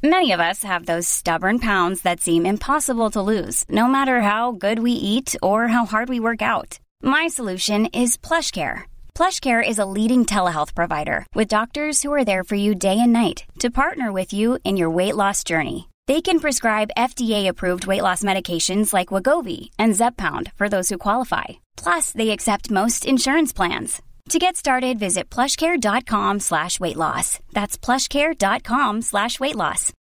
Many of us have those stubborn pounds that seem impossible to lose, no matter how good we eat or how hard we work out. My solution is PlushCare. PlushCare is a leading telehealth provider with doctors who are there for you day and night to partner with you in your weight loss journey. They can prescribe FDA-approved weight loss medications like Wegovy and Zepbound for those who qualify. Plus, they accept most insurance plans. To get started, visit plushcare.com/weightloss. That's plushcare.com/weightloss.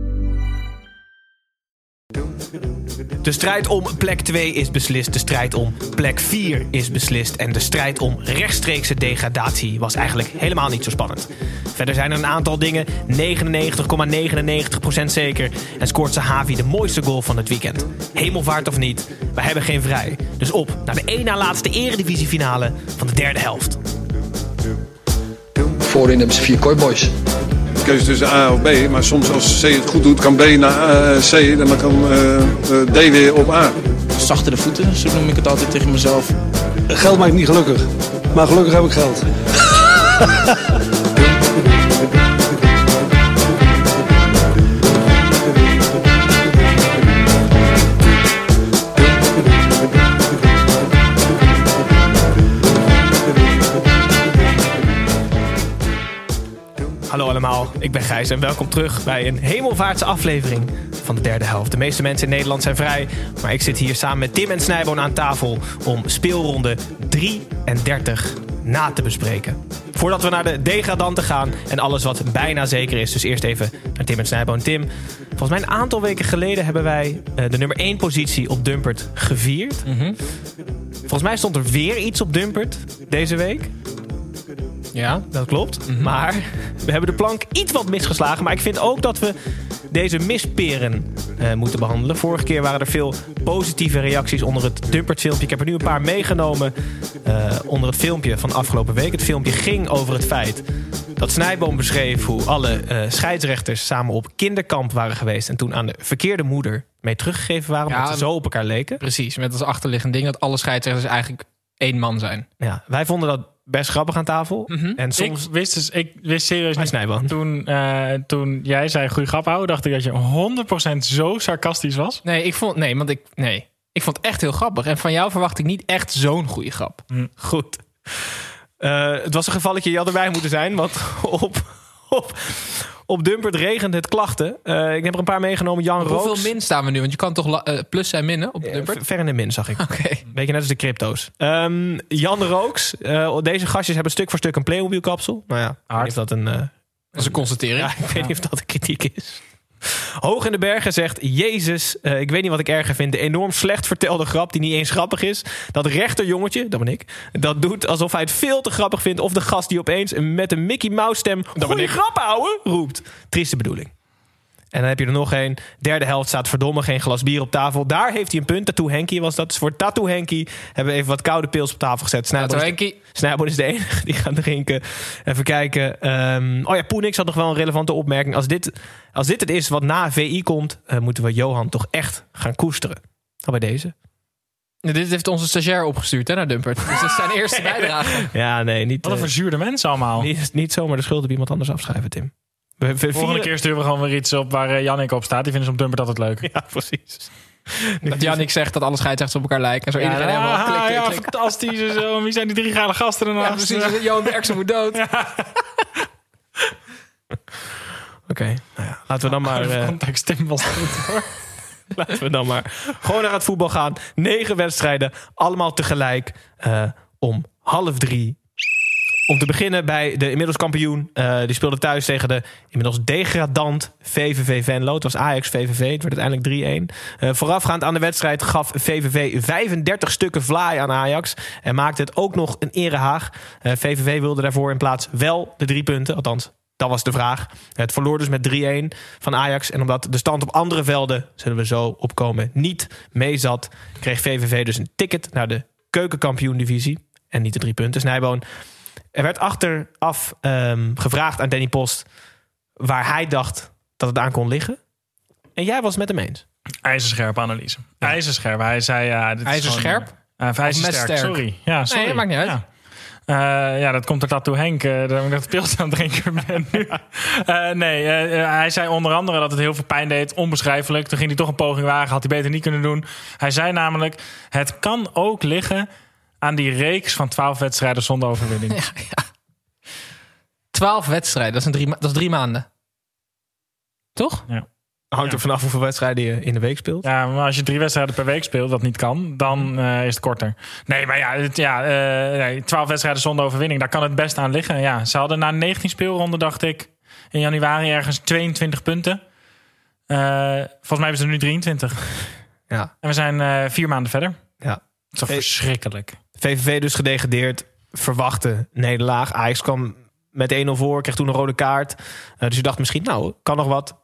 De strijd om plek 2 is beslist, de strijd om plek 4 is beslist en de strijd om rechtstreekse degradatie was eigenlijk helemaal niet zo spannend. Verder zijn er een aantal dingen 99,99% zeker en scoort Zahavi de mooiste goal van het weekend. Hemelvaart of niet, wij hebben geen vrij. Dus op naar de één na laatste eredivisiefinale van de derde helft. Voorin hebben ze 4 kooiboys. Keuze tussen A of B, maar soms als C het goed doet kan B naar C en dan kan D weer op A. Zachtere voeten, zo noem ik het altijd tegen mezelf. Geld maakt niet gelukkig, maar gelukkig heb ik geld. Hallo allemaal, ik ben Gijs en welkom terug bij een hemelvaartse aflevering van de derde helft. De meeste mensen in Nederland zijn vrij, maar ik zit hier samen met Tim en Snijboon aan tafel om speelronde 33 na te bespreken. Voordat we naar de degradanten gaan en alles wat bijna zeker is, dus eerst even naar Tim en Snijboon. Tim, volgens mij een aantal weken geleden hebben wij de nummer 1 positie op Dumpert gevierd. Mm-hmm. Volgens mij stond er weer iets op Dumpert deze week. Ja, dat klopt. Mm-hmm. Maar we hebben de plank iets wat misgeslagen. Maar ik vind ook dat we deze misperen moeten behandelen. Vorige keer waren er veel positieve reacties onder het Dumpert filmpje. Ik heb er nu een paar meegenomen onder het filmpje van afgelopen week. Het filmpje ging over het feit dat Snijboom beschreef hoe alle scheidsrechters samen op kinderkamp waren geweest. En toen aan de verkeerde moeder mee teruggegeven waren. Omdat ze zo op elkaar leken. Precies, met als achterliggend ding dat alle scheidsrechters eigenlijk één man zijn. Ja, wij vonden dat best grappig aan tafel. Mm-hmm. En soms... Ik wist serieus niet. Toen jij zei goede grap houden, dacht ik dat je 100% zo sarcastisch was. Ik vond het echt heel grappig. En van jou verwacht ik niet echt zo'n goede grap. Goed. Het was een gevalletje, je had erbij moeten zijn. Want op Dumpert regent het klachten. Ik heb er een paar meegenomen. Jan Rooks. Hoeveel min staan we nu? Want je kan toch plus en minnen op Dumpert? Ver in de min, zag ik. Okay. Beetje net als de crypto's. Jan Rooks. Deze gastjes hebben stuk voor stuk een Playmobil kapsel. Nou ja, ik weet niet of dat dat is een constatering. Ja, ik weet niet of dat een kritiek is. Hoog in de Bergen zegt: Jezus, ik weet niet wat ik erger vind. De enorm slecht vertelde grap die niet eens grappig is. Dat rechterjongetje, dat ben ik, dat doet alsof hij het veel te grappig vindt. Of de gast die opeens met een Mickey Mouse stem goeie grap houden roept. Trieste bedoeling. En dan heb je er nog één. Derde helft staat verdomme geen glas bier op tafel. Daar heeft hij een punt. Tattoo Henkie was dat. Dus voor Tattoo Henkie hebben we even wat koude pils op tafel gezet. Snijboon is de enige die gaat drinken. Even kijken. Poenix had nog wel een relevante opmerking. Als dit het is wat na VI komt, moeten we Johan toch echt gaan koesteren. Al bij deze. Dit heeft onze stagiair opgestuurd naar Dumpert. Dus dat is zijn eerste bijdrage. Ja, nee, niet. Wat een verzuurde mensen allemaal. Niet zomaar de schuld op iemand anders afschrijven, Tim. Volgende keer sturen we gewoon weer iets op waar Jannik op staat. Die vinden ze op Dumpert altijd leuk. Ja, precies. Dat Jannik zegt dat alle scheidsrechters op elkaar lijken. En zo iedereen helemaal klik. Fantastisch. Zo. Wie zijn die 3 geile gasten ernaast? Ja, precies. Johan Derksen moet dood. Ja. Oké, nou ja, laten we dan maar... Context Tim was goed, hoor. Laten we dan maar gewoon naar het voetbal gaan. 9 wedstrijden, allemaal tegelijk. Om 2:30. Om te beginnen bij de inmiddels kampioen. Die speelde thuis tegen de inmiddels degradant VVV Venlo. Het was Ajax-VVV. Het werd uiteindelijk 3-1. Voorafgaand aan de wedstrijd gaf VVV 35 stukken vlaai aan Ajax. En maakte het ook nog een erehaag. VVV wilde daarvoor in plaats wel de 3 punten. Althans, dat was de vraag. Het verloor dus met 3-1 van Ajax. En omdat de stand op andere velden, zullen we zo opkomen, niet meezat, kreeg VVV dus een ticket naar de keukenkampioen-divisie. En niet de 3 punten. Snijboon. Er werd achteraf gevraagd aan Danny Post waar hij dacht dat het aan kon liggen. En jij was het met hem eens. IJzerscherpe analyse. Ja. IJzerscherp. Hij zei... dit IJzerscherp? is gewoon, IJzersterk, sorry. Ja, sorry. Nee, maakt niet uit. Ja. Dat komt er Tattoo Henk. Dat ik dat pils aan het drinken ben nu. Hij zei onder andere dat het heel veel pijn deed. Onbeschrijfelijk. Toen ging hij toch een poging wagen. Had hij beter niet kunnen doen. Hij zei namelijk... Het kan ook liggen aan die reeks van 12 wedstrijden zonder overwinning. Ja. 12 wedstrijden, dat is 3 maanden. Toch? Ja. Hangt er vanaf hoeveel wedstrijden je in de week speelt. Ja, maar als je 3 wedstrijden per week speelt, dat niet kan, dan is het korter. Nee, maar 12 wedstrijden zonder overwinning, daar kan het best aan liggen. Ja, ze hadden na 19 speelronden, dacht ik, in januari ergens 22 punten. Volgens mij hebben ze er nu 23. Ja. En we zijn 4 maanden verder. Ja. Dat is toch verschrikkelijk. VVV dus gedegradeerd, verwachte nederlaag. Ajax kwam met 1-0 voor, kreeg toen een rode kaart. Dus je dacht misschien, kan nog wat.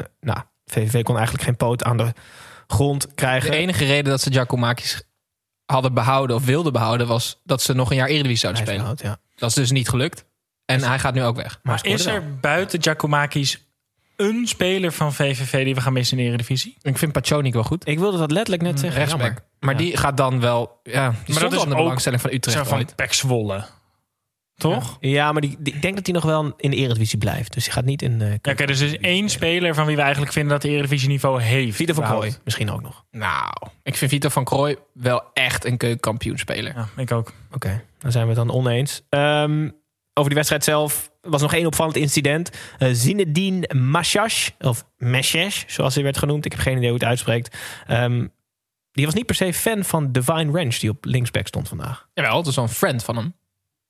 VVV kon eigenlijk geen poot aan de grond krijgen. De enige reden dat ze Giacomakis hadden behouden of wilden behouden... was dat ze nog een jaar Eredivisie zouden spelen. Behoud, ja. Dat is dus niet gelukt. En hij gaat nu ook weg. Maar is er buiten Giacomakis een speler van VVV die we gaan missen in de Eredivisie? Ik vind Pachonik wel goed. Ik wilde dat letterlijk net zeggen. Rechtsback. Maar die gaat dan wel... Ja, die stond al in de belangstelling van Utrecht van PEC Zwolle. Toch? Ja, maar ik denk dat hij nog wel in de Eredivisie blijft. Dus hij gaat niet in... Oké, dus er is 1 speler van wie we eigenlijk vinden dat de Eredivisie niveau heeft. Vito van Krooi misschien ook nog. Nou, ik vind Vito van Krooi wel echt een keukenkampioenspeler. Ja, ik ook. Oké, dan zijn we het dan oneens. Over die wedstrijd zelf was nog 1 opvallend incident. Zinedine Machash, of Meshesh, zoals hij werd genoemd. Ik heb geen idee hoe het uitspreekt. Die was niet per se fan van Divine Ranch, die op linksback stond vandaag. Jawel, het is wel een friend van hem.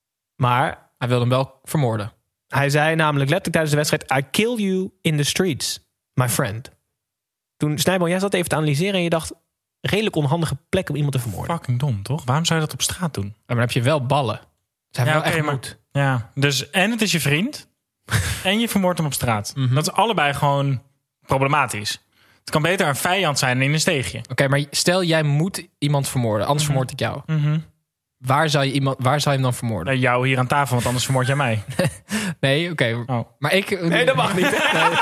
Maar hij wilde hem wel vermoorden. Hij zei namelijk letterlijk tijdens de wedstrijd... I kill you in the streets, my friend. Toen, Snijboon, jij zat even te analyseren en je dacht... redelijk onhandige plek om iemand te vermoorden. Fucking dom, toch? Waarom zou je dat op straat doen? Maar dan heb je wel ballen. Ze hebben wel echt moed. Ja, dus en het is je vriend... en je vermoordt hem op straat. Dat is allebei gewoon problematisch. Het kan beter een vijand zijn in een steegje. Oké, maar stel jij moet iemand vermoorden. Anders vermoord ik jou. Waar zou je hem dan vermoorden? Jou hier aan tafel, want anders vermoord jij mij. Nee, oké. Maar ik... Nee, dat mag niet.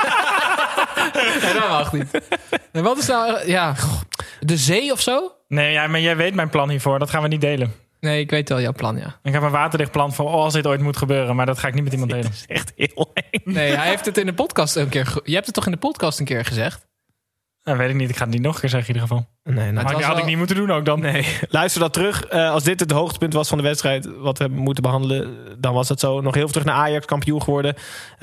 Nee, dat mag niet. En wat is nou... Ja, de zee of zo? Nee, maar jij weet mijn plan hiervoor. Dat gaan we niet delen. Nee, ik weet wel jouw plan, ja. Ik heb een waterdicht plan voor als dit ooit moet gebeuren. Maar dat ga ik niet met iemand delen. Dat is echt heel eng. Nee, hij heeft het in de podcast een keer... Je hebt het toch in de podcast een keer gezegd? Nou, weet ik niet. Ik ga het niet nog een keer zeggen in ieder geval. Nee, maar had ik niet moeten doen ook dan. Nee, luister dat terug. Als dit het hoogtepunt was van de wedstrijd... wat we hebben moeten behandelen, dan was het zo. Nog heel veel terug naar Ajax, kampioen geworden.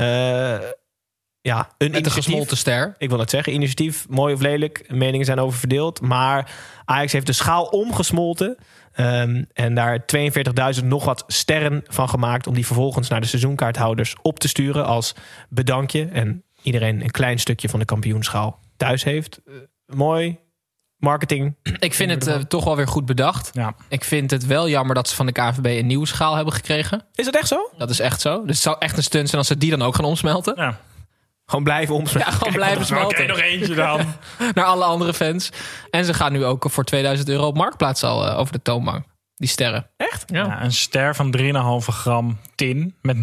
Met een gesmolten ster. Ik wil het zeggen, initiatief, mooi of lelijk. Meningen zijn over verdeeld. Maar Ajax heeft de schaal omgesmolten. En daar 42.000 nog wat sterren van gemaakt... om die vervolgens naar de seizoenkaarthouders op te sturen... als bedankje. En iedereen een klein stukje van de kampioenschaal thuis heeft. Mooi. Marketing. Ik vind het toch wel weer goed bedacht. Ja. Ik vind het wel jammer dat ze van de KNVB een nieuwe schaal hebben gekregen. Is dat echt zo? Dat is echt zo. Dus het zou echt een stunt zijn als ze die dan ook gaan omsmelten. Ja. Gewoon blijven omsmelten. Ja, gewoon blijven smelten. Oké, nog eentje dan. Naar alle andere fans. En ze gaan nu ook voor €2000 op Marktplaats al over de toonbank. Die sterren. Echt? Ja, een ster van 3,5 gram tin... met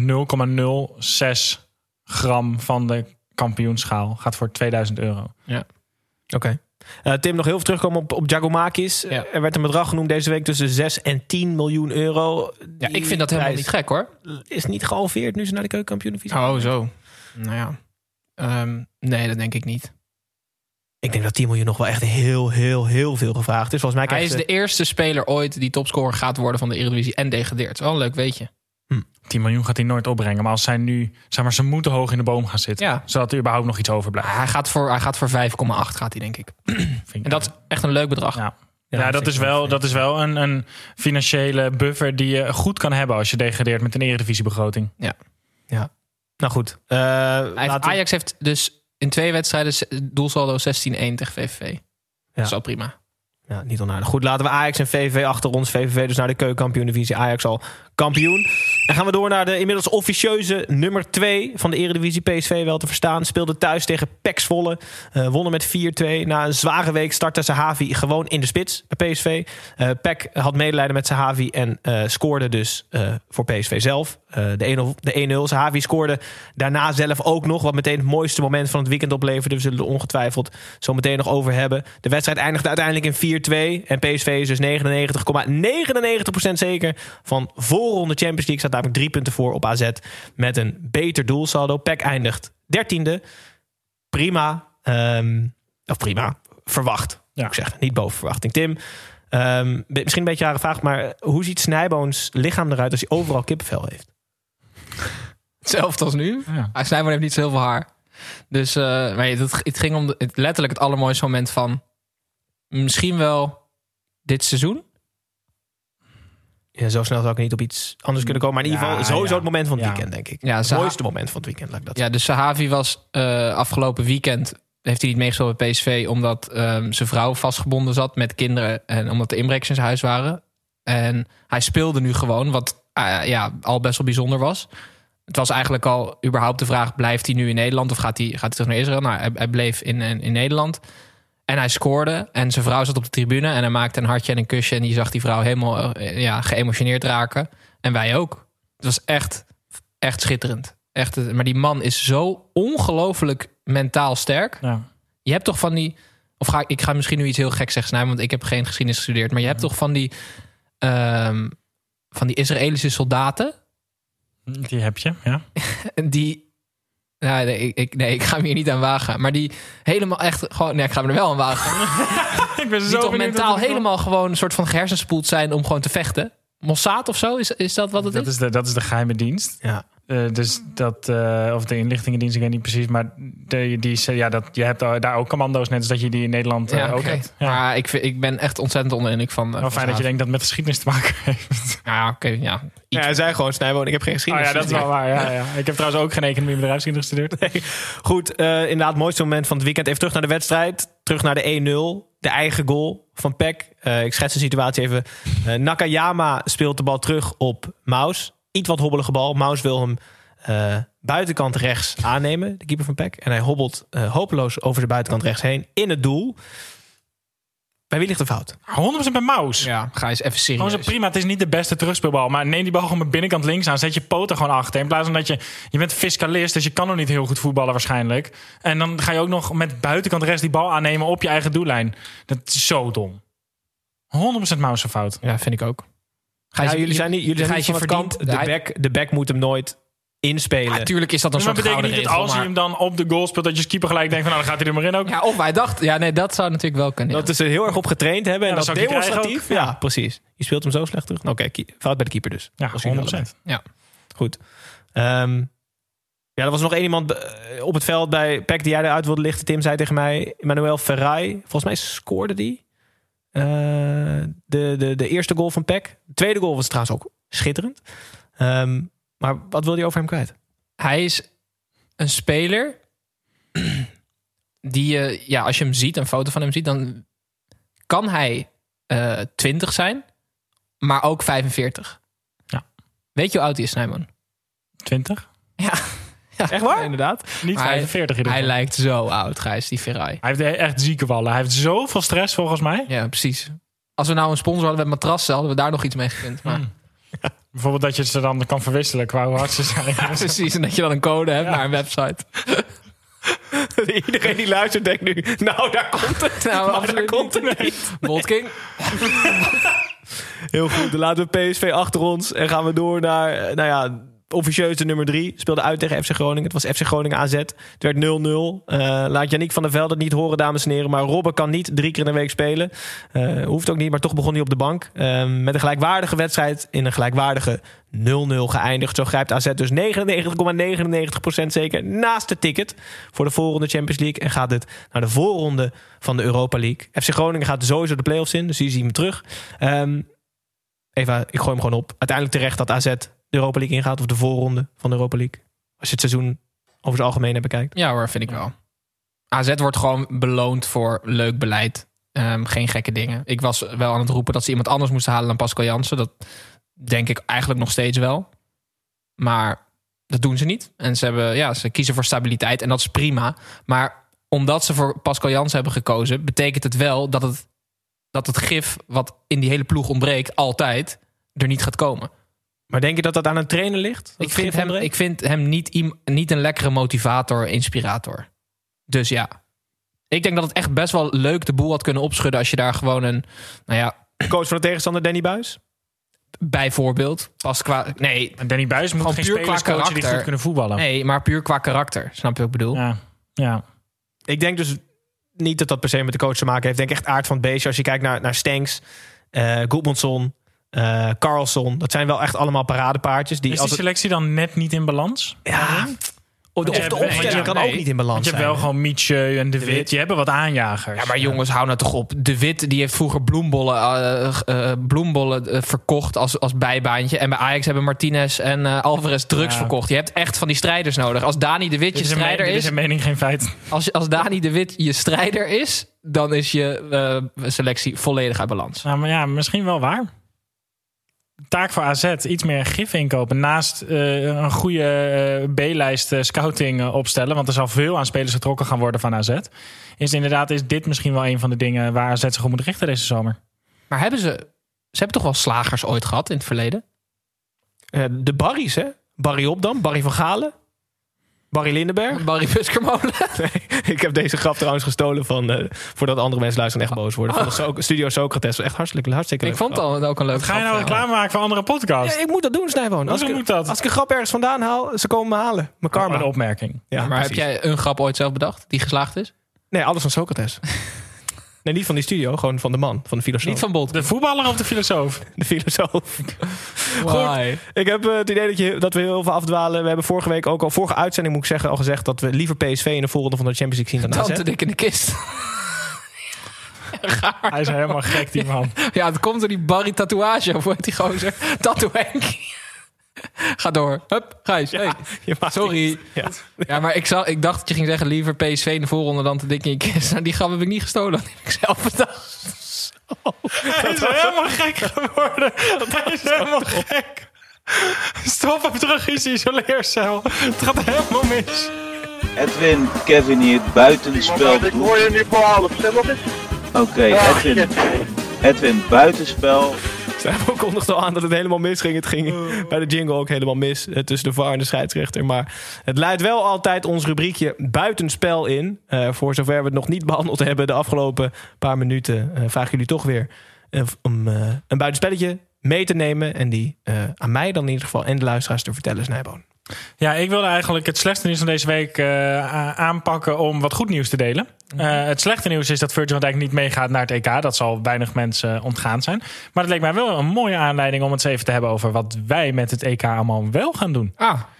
0,06 gram van de kampioenschaal gaat voor €2000. Ja. Oké. Tim, nog heel veel terugkomen op Giacomakis. Ja. Er werd een bedrag genoemd deze week tussen 6 en 10 miljoen euro. Ja, ik vind dat helemaal niet gek, hoor. Is niet gehalveerd nu ze naar de keukenkampioen-divisie. Oh, zo. Nou ja. Nee, dat denk ik niet. Ik denk dat 10 miljoen nog wel echt heel veel gevraagd is. Volgens mij Hij is de eerste speler ooit die topscorer gaat worden van de Eredivisie en degradeert. Wel een leuk weetje. 10 miljoen gaat hij nooit opbrengen. Maar als zij nu, zeg maar, ze moeten hoog in de boom gaan zitten. Ja. Zodat er überhaupt nog iets overblijft. Hij gaat voor 5,8 gaat hij, denk ik. En dat is echt een leuk bedrag. Ja, dat is wel een financiële buffer die je goed kan hebben als je degradeert met een Eredivisiebegroting. Ja. Nou goed. Ajax heeft dus in 2 wedstrijden doelsaldo 16-1 tegen VVV. Dat is wel prima. Ja, niet onaardig. Goed, laten we Ajax en VVV achter ons. VVV dus naar de keukenkampioen-divisie. Ajax al kampioen. En gaan we door naar de inmiddels officieuze nummer 2 van de Eredivisie. PSV wel te verstaan. Speelde thuis tegen PEC Zwolle. Wonnen met 4-2. Na een zware week startte Sahavi gewoon in de spits bij PSV. PEC had medelijden met Sahavi en scoorde dus voor PSV zelf. De 1-0. Sahavi scoorde daarna zelf ook nog. Wat meteen het mooiste moment van het weekend opleverde. We zullen er ongetwijfeld zo meteen nog over hebben. De wedstrijd eindigde uiteindelijk in 4-2. En PSV is dus 99,99% zeker van volgende voorronde Champions League staat namelijk 3 punten voor op AZ met een beter doelsaldo. PEC eindigt 13e. Prima. Prima. Verwacht, moet ik zeggen. Niet boven verwachting. Tim, misschien een beetje een rare vraag, maar hoe ziet Snijboons lichaam eruit als hij overal kippenvel heeft? Hetzelfde als nu. Ja. Snijboon heeft niet zo heel veel haar. Dus het ging om letterlijk het allermooiste moment van misschien wel dit seizoen. Ja, zo snel zou ik niet op iets anders kunnen komen. Maar in ieder geval sowieso het moment van het weekend, denk ik. Ja, het mooiste moment van het weekend. Laat ik dat zeggen. Dus Sahavi was afgelopen weekend... heeft hij niet meegespeeld bij PSV... omdat zijn vrouw vastgebonden zat met kinderen... en omdat de inbrekers in zijn huis waren. En hij speelde nu gewoon, wat al best wel bijzonder was. Het was eigenlijk al überhaupt de vraag... blijft hij nu in Nederland of gaat hij terug naar Israël? Nou, hij bleef in Nederland... En hij scoorde en zijn vrouw zat op de tribune... en hij maakte een hartje en een kusje... en die zag die vrouw helemaal geëmotioneerd raken. En wij ook. Het was echt schitterend. Echt, maar die man is zo ongelooflijk mentaal sterk. Ja. Je hebt toch van die... ik ga misschien nu iets heel geks zeggen... want ik heb geen geschiedenis gestudeerd... maar je hebt toch van die Israëlische soldaten... Die heb je, ja. Die... ik ga me hier niet aan wagen. Maar die helemaal echt gewoon... Nee, ik ga me er wel aan wagen. Ik ben zo die toch mentaal helemaal gewoon een soort van gehersenspoeld zijn... om gewoon te vechten. Mossad of zo? Is dat wat het is? Dat is de geheime dienst. Ja. Dus dat... of de inlichtingendienst, ik weet niet precies. Maar je hebt daar ook commando's... net als dat je die in Nederland ook hebt. Ja. Maar ik ben echt ontzettend onder indruk van... Wel fijn dat je denkt dat het met geschiedenis te maken heeft. Hij zei gewoon, Snijboon, ik heb geen geschiedenis. Ja, dat is wel waar. Ja. Ik heb trouwens ook geen economie en bedrijfskunde gestudeerd. Nee. Goed, inderdaad, het mooiste moment van het weekend. Even terug naar de wedstrijd. Terug naar de 1-0. De eigen goal van PEC. Ik schets de situatie even. Nakayama speelt de bal terug op Maus. Iets wat hobbelige bal. Maus wil hem buitenkant rechts aannemen. De keeper van PEC. En hij hobbelt hopeloos over de buitenkant rechts heen. In het doel. Bij wie ligt de fout? 100% bij Maus. Ja, ga eens even serieus. Gewoon zo prima, het is niet de beste terugspeelbal. Maar neem die bal gewoon met binnenkant links aan. Zet je poten gewoon achter. In plaats van dat je bent fiscalist, dus je kan nog niet heel goed voetballen waarschijnlijk. En dan ga je ook nog met buitenkant rechts die bal aannemen op je eigen doellijn. Dat is zo dom. 100% Maus fout. Ja, vind ik ook. Jullie zijn niet van het kant. De back moet hem nooit inspelen. Natuurlijk is dat een soort gouden regel. Maar betekent niet dat als je hem dan op de goal speelt... dat je keeper gelijk denkt van dan gaat hij er maar in ook. Ja, of wij dachten... Ja, nee, dat zou natuurlijk wel kunnen. Dat is er heel erg op getraind hebben. En dat demonstratief. Ja, precies. Je speelt hem zo slecht terug. Oké, fout bij de keeper dus. Ja, 100%. Ja. Goed. Er was nog één iemand op het veld bij PEC die jij eruit wilde lichten. Tim zei tegen mij, Emmanuel Ferrari. Volgens mij scoorde die. De eerste goal van PEC. De tweede goal was trouwens ook schitterend. Maar wat wil je over hem kwijt? Hij is een speler die als je hem ziet, een foto van hem ziet, dan kan hij 20 zijn, maar ook 45. Ja. Weet je hoe oud hij is, Snijboon? 20? Ja. Echt waar? Inderdaad. Niet 45 in Hij lijkt zo oud, Gijs, die Ferrari. Hij heeft echt zieke wallen. Hij heeft zoveel stress volgens mij. Ja, precies. Als we nou een sponsor hadden met matrassen, hadden we daar nog iets mee gekund. Maar... Ja. Bijvoorbeeld dat je ze dan kan verwisselen qua hoe hard ze zijn. Ja, precies, en dat je dan een code hebt naar een website. Iedereen die luistert denkt nu, nou daar komt het. Nou, daar komt het niet. Bolt King. Heel goed, dan laten we PSV achter ons en gaan we door naar, officieus de nummer 3. Speelde uit tegen FC Groningen. Het was FC Groningen AZ. Het werd 0-0. Laat Yannick van der Velde het niet horen, dames en heren. Maar Robben kan niet 3 keer in de week spelen. Hoeft ook niet, maar toch begon hij op de bank. Met een gelijkwaardige wedstrijd in een gelijkwaardige 0-0 geëindigd. Zo grijpt AZ dus 99,99% zeker naast het ticket voor de voorronde Champions League. En gaat het naar de voorronde van de Europa League. FC Groningen gaat sowieso de play-offs in. Dus hier zien we hem terug. Eva, ik gooi hem gewoon op. Uiteindelijk terecht dat AZ de Europa League ingaat of de voorronde van de Europa League. Als je het seizoen over zijn algemeen bekijkt. Ja hoor, vind ik wel. AZ wordt gewoon beloond voor leuk beleid. Geen gekke dingen. Ik was wel aan het roepen dat ze iemand anders moesten halen dan Pascal Jansen. Dat denk ik eigenlijk nog steeds wel. Maar dat doen ze niet. En ze kiezen voor stabiliteit en dat is prima. Maar omdat ze voor Pascal Jansen hebben gekozen, betekent het wel dat het gif wat in die hele ploeg ontbreekt altijd er niet gaat komen. Maar denk je dat dat aan een trainer ligt? Ik vind hem niet een lekkere motivator, inspirator. Dus ja. Ik denk dat het echt best wel leuk de boel had kunnen opschudden als je daar gewoon een... Coach van de tegenstander Danny Buijs? Bijvoorbeeld. Nee, En Danny Buijs moet gewoon geen puur qua spelers coachen die karakter. goed kunnen voetballen. nee, maar puur qua karakter. Snap je wat ik bedoel? Ja. Ik denk dus niet dat dat per se met de coach te maken heeft. Ik denk echt aard van het beestje. Als je kijkt naar Stenks, Goedmundsson, Carlson. Dat zijn wel echt allemaal paradepaardjes. Is die selectie dan net niet in balans? Ja. Of de opstelling kan ook niet in balans Want je hebt zijn. wel gewoon Mietje en De Wit. Je hebt wat aanjagers. Ja, maar jongens, hou nou toch op. De Wit die heeft vroeger bloembollen verkocht als bijbaantje. En bij Ajax hebben Martinez en Alvarez drugs verkocht. Je hebt echt van die strijders nodig. Als Dani de Wit je strijder Dit is een mening, geen feit. Als Dani de Wit je strijder is, dan is je selectie volledig uit balans. Nou, maar ja, misschien wel waar. Taak voor AZ, iets meer gif inkopen. Naast een goede B-lijst scouting opstellen. Want er zal veel aan spelers getrokken gaan worden van AZ. Is dit misschien wel een van de dingen waar AZ zich op moet richten deze zomer. Maar ze hebben toch wel slagers ooit gehad in het verleden? De Barry's, hè? Barry Opdam, Barry van Galen, Barry Lindenberg. Barry Buskermolen. Nee, ik heb deze grap trouwens gestolen van voordat andere mensen luisteren en echt boos worden. Van de Studio Socrates. Echt hartstikke leuk. Ik vond het ook een leuk. Ga je nou reclame maken voor andere podcasts? Ja, ik moet dat doen, Snijboon. Hoezo moet dat? Als ik een grap ergens vandaan haal, ze komen me halen. Mijn karma. Een opmerking. Ja, Maar precies. heb jij een grap ooit zelf bedacht die geslaagd is? Nee, alles van Socrates. Nee, niet van die studio, gewoon van de man, van de filosoof. Niet van Bolt. De voetballer of de filosoof? de filosoof. Why? Ik heb het idee dat we heel veel afdwalen. We hebben vorige week ook al, vorige uitzending moet ik zeggen, al gezegd dat we liever PSV in de volgende van de Champions League zien dan Tante AZ. dik in de kist. Hij is helemaal gek, die man. Ja, het komt door die Barry tatoeage. Of hoe heet die gozer? Tattoo Henk. Ga door. Hup, Gijs. Hey. Je maakt Sorry. iets. Ja. Ja, maar ik dacht dat je ging zeggen liever PSV in de voorronde dan te dik in je kist. Nou, die grap heb ik niet gestolen. Die heb ik zelf bedacht. Hij is helemaal gek geworden. Hij is helemaal gek. Stop hem terug in zijn isoleercel. Het gaat helemaal mis. Edwin, Kevin hier, buitenspel. Ik hoor je nu voor half. Stem op eens. Oké, Edwin, buitenspel. Zij kondigde al aan dat het helemaal misging. Het ging bij de jingle ook helemaal mis tussen de VAR en de scheidsrechter. Maar het leidt wel altijd ons rubriekje buitenspel in. Voor zover we het nog niet behandeld hebben de afgelopen paar minuten, vragen jullie toch weer om een buitenspelletje mee te nemen. En die aan mij dan in ieder geval en de luisteraars te vertellen, Snijboon. Ja, ik wilde eigenlijk het slechte nieuws van deze week aanpakken om wat goed nieuws te delen. Het slechte nieuws is dat Virgil van Dijk niet meegaat naar het EK. Dat zal weinig mensen ontgaan zijn. Maar het leek mij wel een mooie aanleiding om het eens even te hebben over wat wij met het EK allemaal wel gaan doen.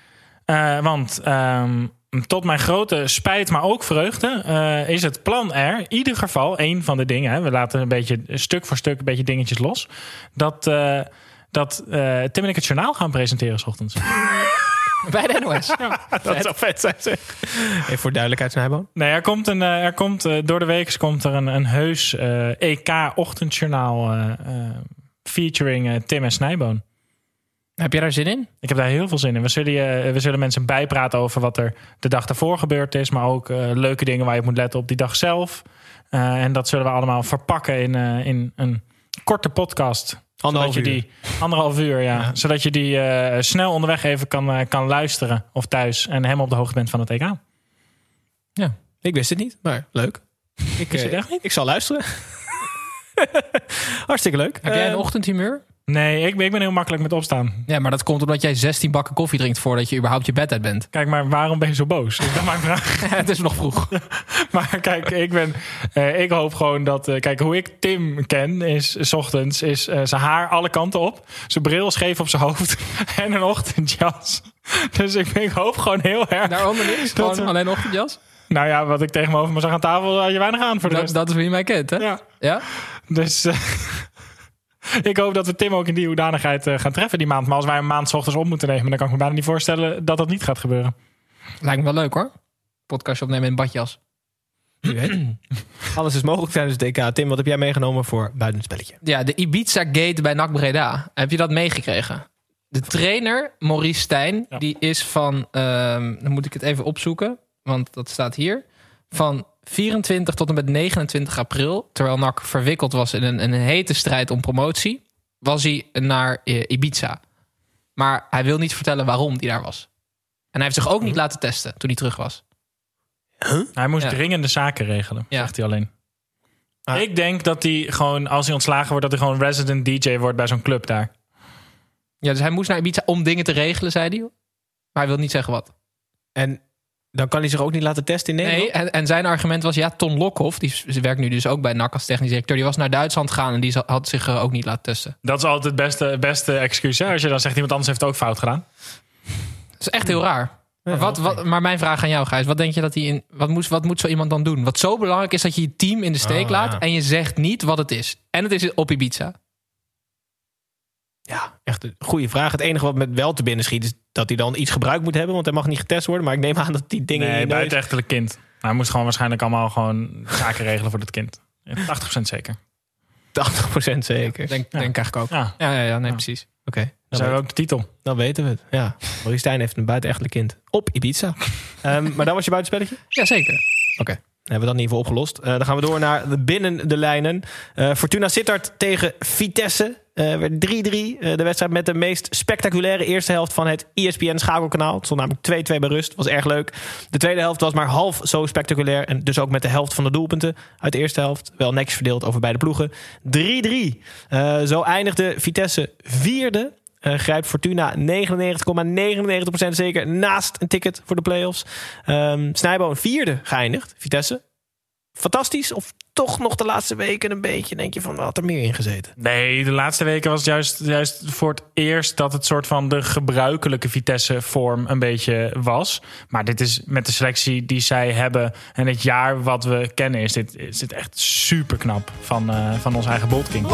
Want tot mijn grote spijt, maar ook vreugde, is het plan er, in ieder geval één van de dingen. Hè, we laten een beetje stuk voor stuk een beetje dingetjes los. Dat Tim en ik het journaal gaan presenteren 's ochtends. Bij de NOS. Dat zou vet zijn, zeg. Even voor duidelijkheid, Snijboon. Nee, er komt door de week komt er een heus EK-ochtendjournaal featuring Tim en Snijboon. Heb je daar zin in? Ik heb daar heel veel zin in. We zullen mensen bijpraten over wat er de dag daarvoor gebeurd is. Maar ook leuke dingen waar je op moet letten op die dag zelf. En dat zullen we allemaal verpakken in een korte podcast. Anderhalf uur, ja. Zodat je die snel onderweg even kan luisteren. Of thuis. En helemaal op de hoogte bent van het EK. Ja, ik wist het niet, maar leuk. Wist je het echt niet? Ik zal luisteren. Hartstikke leuk. Heb jij een ochtendhumeur? Nee, ik ben heel makkelijk met opstaan. Ja, maar dat komt omdat jij 16 bakken koffie drinkt voordat je überhaupt je bed uit bent. Kijk, maar waarom ben je zo boos? Dat is mijn vraag. Het is nog vroeg. Maar kijk, ik hoop gewoon dat... kijk, hoe ik Tim ken is 's ochtends is zijn haar alle kanten op. Zijn bril scheef op zijn hoofd. En een ochtendjas. Dus ik hoop gewoon heel erg... Daaronder niks? Gewoon alleen ochtendjas? Nou ja, wat ik tegenover me zag aan tafel, had je weinig aan voor de rest. Dat is hoe je mij kent, hè? Ja? Dus... ik hoop dat we Tim ook in die hoedanigheid gaan treffen die maand. Maar als wij een maand 's ochtends op moeten nemen, dan kan ik me bijna niet voorstellen dat dat niet gaat gebeuren. Lijkt me wel leuk, hoor. Podcastje opnemen in badjas. Wie weet. Alles is mogelijk tijdens het DK. Tim, wat heb jij meegenomen voor buitenspelletje? Ja, de Ibiza-gate bij NAC Breda. Heb je dat meegekregen? De trainer, Maurice Stijn, die is van... dan moet ik het even opzoeken, want dat staat hier. Van 24 tot en met 29 april, terwijl NAC verwikkeld was in een hete strijd om promotie, was hij naar Ibiza. Maar hij wil niet vertellen waarom hij daar was. En hij heeft zich ook niet laten testen toen hij terug was. Hij moest dringende zaken regelen, zegt hij alleen. Ah. Ik denk dat hij gewoon, als hij ontslagen wordt, dat hij gewoon resident DJ wordt bij zo'n club daar. Ja, dus hij moest naar Ibiza om dingen te regelen, zei hij. Maar hij wil niet zeggen wat. En dan kan hij zich ook niet laten testen in Nederland? Nee, en zijn argument was... Ton Lokhoff, die werkt nu dus ook bij NAC als technisch directeur... die was naar Duitsland gegaan en die had zich ook niet laten testen. Dat is altijd het beste excuus. Hè? Als je dan zegt, iemand anders heeft het ook fout gedaan. Dat is echt heel raar. Maar mijn vraag aan jou, Gijs. Wat denk je dat hij wat moet zo iemand dan doen? Wat zo belangrijk is dat je je team in de steek laat... en je zegt niet wat het is. En het is op Ibiza. Ja, echt een goede vraag. Het enige wat me wel te binnen schiet... is dat hij dan iets gebruikt moet hebben... want hij mag niet getest worden. Maar ik neem aan dat die dingen... Nee, buitenechtelijk kind. Hij moest gewoon waarschijnlijk allemaal gewoon zaken regelen voor het kind. 80% zeker. 80% zeker. Denk eigenlijk ook. Ja, precies. Oké. Dan zijn we ook de titel. Dan weten we het. Ja, Maurice Stijn heeft een buitenechtelijk kind. Op Ibiza. Maar dat was je buitenspelletje? Jazeker. Oké. Hebben we dat in ieder geval opgelost. Dan gaan we door naar de binnen de lijnen. Fortuna Sittard tegen Vitesse. Werd 3-3. De wedstrijd met de meest spectaculaire eerste helft van het ESPN schakelkanaal. Het stond namelijk 2-2 bij rust. Was erg leuk. De tweede helft was maar half zo spectaculair. En dus ook met de helft van de doelpunten uit de eerste helft. Wel netjes verdeeld over beide ploegen. 3-3. Zo eindigde Vitesse vierde. Grijpt Fortuna 99,99% zeker naast een ticket voor de play-offs. Snijboon vierde geëindigd. Vitesse. Fantastisch? Of toch nog de laatste weken een beetje denk je van wat er meer in gezeten? Nee, de laatste weken was juist voor het eerst dat het soort van de gebruikelijke Vitesse-vorm een beetje was. Maar dit is met de selectie die zij hebben en het jaar wat we kennen is dit echt super knap van ons eigen Bolt King.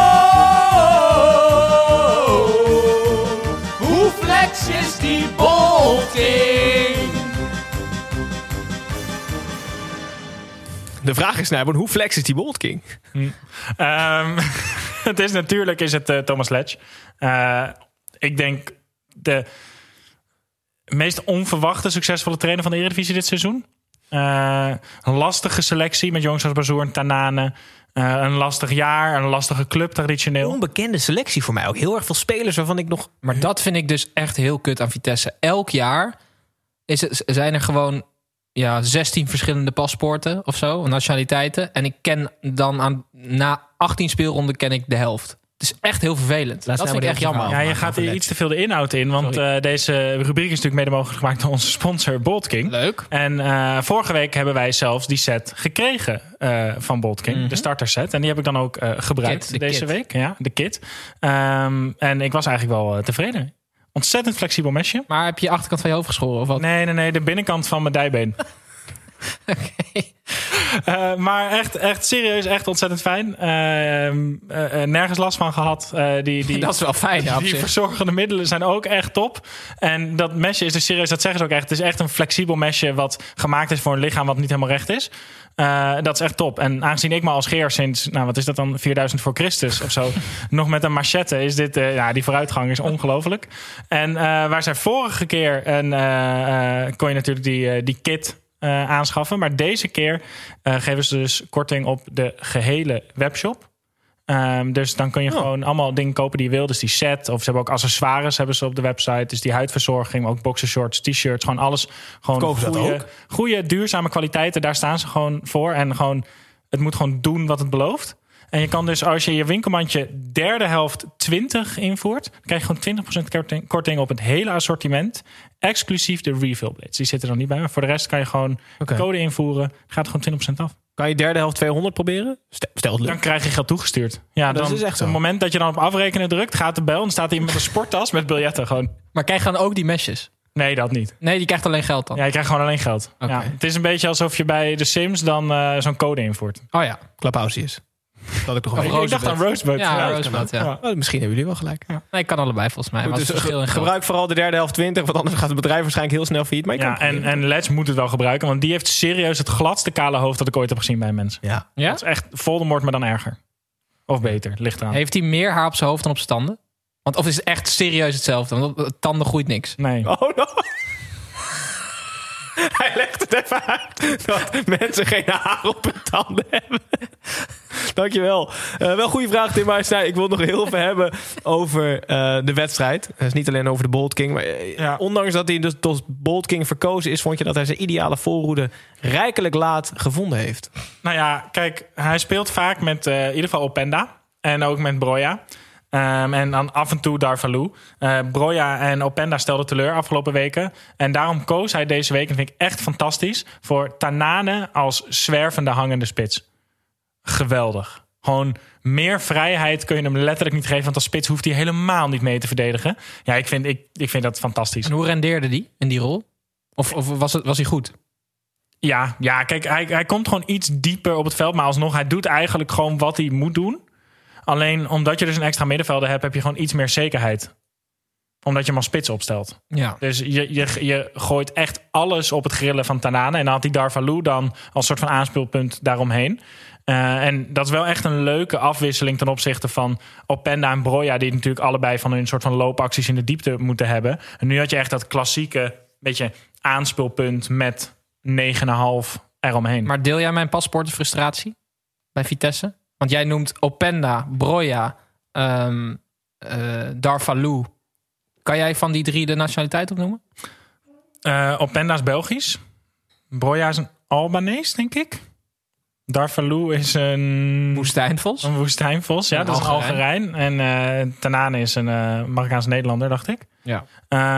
Hoe flex is die Bolt King? De vraag is, Snijboon, hoe flex is die Bolt King? Het is natuurlijk Thomas Letch. Ik denk de meest onverwachte succesvolle trainer van de Eredivisie dit seizoen. Een lastige selectie met jongens als Bazoer en Tanane. Een lastig jaar, een lastige club traditioneel. Onbekende selectie voor mij ook. Heel erg veel spelers waarvan ik nog... Maar dat vind ik dus echt heel kut aan Vitesse. Elk jaar zijn er gewoon 16 verschillende paspoorten of zo, nationaliteiten. En ik ken dan na 18 speelronden ken ik de helft. Het is echt heel vervelend. Dat vind ik echt jammer. Ja, je gaat hier iets te veel de inhoud in. Want deze rubriek is natuurlijk mede mogelijk gemaakt door onze sponsor Bolt King. Leuk. En vorige week hebben wij zelfs die set gekregen van Bolt King. Mm-hmm. De starter set. En die heb ik dan ook gebruikt deze week. Ja, de kit. En ik was eigenlijk wel tevreden. Ontzettend flexibel mesje. Maar heb je achterkant van je hoofd geschoren of wat? Nee. De binnenkant van mijn dijbeen. Okay. Maar echt serieus, echt ontzettend fijn. Nergens last van gehad. Dat is wel fijn. Die verzorgende middelen zijn ook echt top. En dat mesje is dus serieus, dat zeggen ze ook echt. Het is echt een flexibel mesje wat gemaakt is voor een lichaam wat niet helemaal recht is. Dat is echt top. En aangezien ik me als Geer sinds, wat is dat dan, 4000 voor Christus of zo, nog met een machette is dit, die vooruitgang is ongelooflijk. En waar zij vorige keer kon je natuurlijk die kit aanschaffen. Maar deze keer geven ze dus korting op de gehele webshop. Dus dan kun je gewoon allemaal dingen kopen die je wil. Dus die set, of ze hebben ook accessoires hebben ze op de website. Dus die huidverzorging, maar ook boxershorts, t-shirts, gewoon alles. Gewoon goede, duurzame kwaliteiten. Daar staan ze gewoon voor. En gewoon, het moet gewoon doen wat het belooft. En je kan dus, als je je winkelmandje derde helft 20 invoert, dan krijg je gewoon 20% korting op het hele assortiment. Exclusief de refill blades. Die zitten er nog niet bij. Maar voor de rest kan je gewoon de code invoeren. Gaat er gewoon 20% af. Kan je derde helft 200 proberen? Stel het lukt. Dan krijg je geld toegestuurd. Ja, dat dan, is echt zo. Op het moment dat je dan op afrekenen drukt, gaat de bel en staat iemand met een sporttas met biljetten gewoon. Maar krijg je dan ook die mesjes? Nee, dat niet. Nee, die krijgt alleen geld dan? Ja, je krijgt gewoon alleen geld. Okay. Ja, het is een beetje alsof je bij de Sims dan zo'n code invoert. Oh ja, Clubhouse is. Dat ik toch wel. Ik dacht aan Rosebud. Ja, Rosebud, ja. Oh, misschien hebben jullie wel gelijk. Ja. Nee, ik kan allebei volgens mij. Goed, dus gebruik vooral de derde helft 20, want anders gaat het bedrijf waarschijnlijk heel snel failliet. Maar en Letch moet het wel gebruiken, want die heeft serieus het gladste kale hoofd dat ik ooit heb gezien bij mensen. Ja. Dat is echt Voldemort, maar dan erger. Of beter, ligt eraan. Heeft hij meer haar op zijn hoofd dan op zijn tanden? Want of is het echt serieus hetzelfde? Want tanden groeit niks. Nee. Oh no. Hij legt het even uit dat mensen geen haar op hun tanden hebben. Dankjewel. Wel goede vraag, Tim Huisnij. Ik wil nog heel veel hebben over de wedstrijd. Het is niet alleen over de Bolt King. Maar ondanks dat hij dus tot Bolt King verkozen is, vond je dat hij zijn ideale voorhoede rijkelijk laat gevonden heeft? Nou ja, kijk, hij speelt vaak met in ieder geval Openda. En ook met Broja. En dan af en toe Darvalu. Broja en Openda stelden teleur afgelopen weken. En daarom koos hij deze week, en vind ik echt fantastisch, voor Tanane als zwervende hangende spits. Geweldig. Gewoon meer vrijheid kun je hem letterlijk niet geven. Want als spits hoeft hij helemaal niet mee te verdedigen. Ja, ik vind dat fantastisch. En hoe rendeerde die in die rol? Of was hij goed? Ja, kijk, hij komt gewoon iets dieper op het veld. Maar alsnog, hij doet eigenlijk gewoon wat hij moet doen. Alleen omdat je dus een extra middenvelder hebt, heb je gewoon iets meer zekerheid. Omdat je hem als spits opstelt. Ja. Dus je gooit echt alles op het grillen van Tanane. En dan had die Darvalu dan als soort van aanspeelpunt daaromheen. En dat is wel echt een leuke afwisseling ten opzichte van Openda en Broja, die natuurlijk allebei van een soort van loopacties in de diepte moeten hebben. En nu had je echt dat klassieke beetje aanspeelpunt met 9,5 eromheen. Maar deel jij mijn paspoortenfrustratie bij Vitesse? Want jij noemt Openda, Broja, Darvalu. Kan jij van die 3 de nationaliteit opnoemen? Openda is Belgisch. Broja is een Albanees, denk ik. Darvalu is een woestijnvos. Een woestijnvos, ja, dat is een Algerijn. En Tanane is een Marokkaans Nederlander, dacht ik. Ja.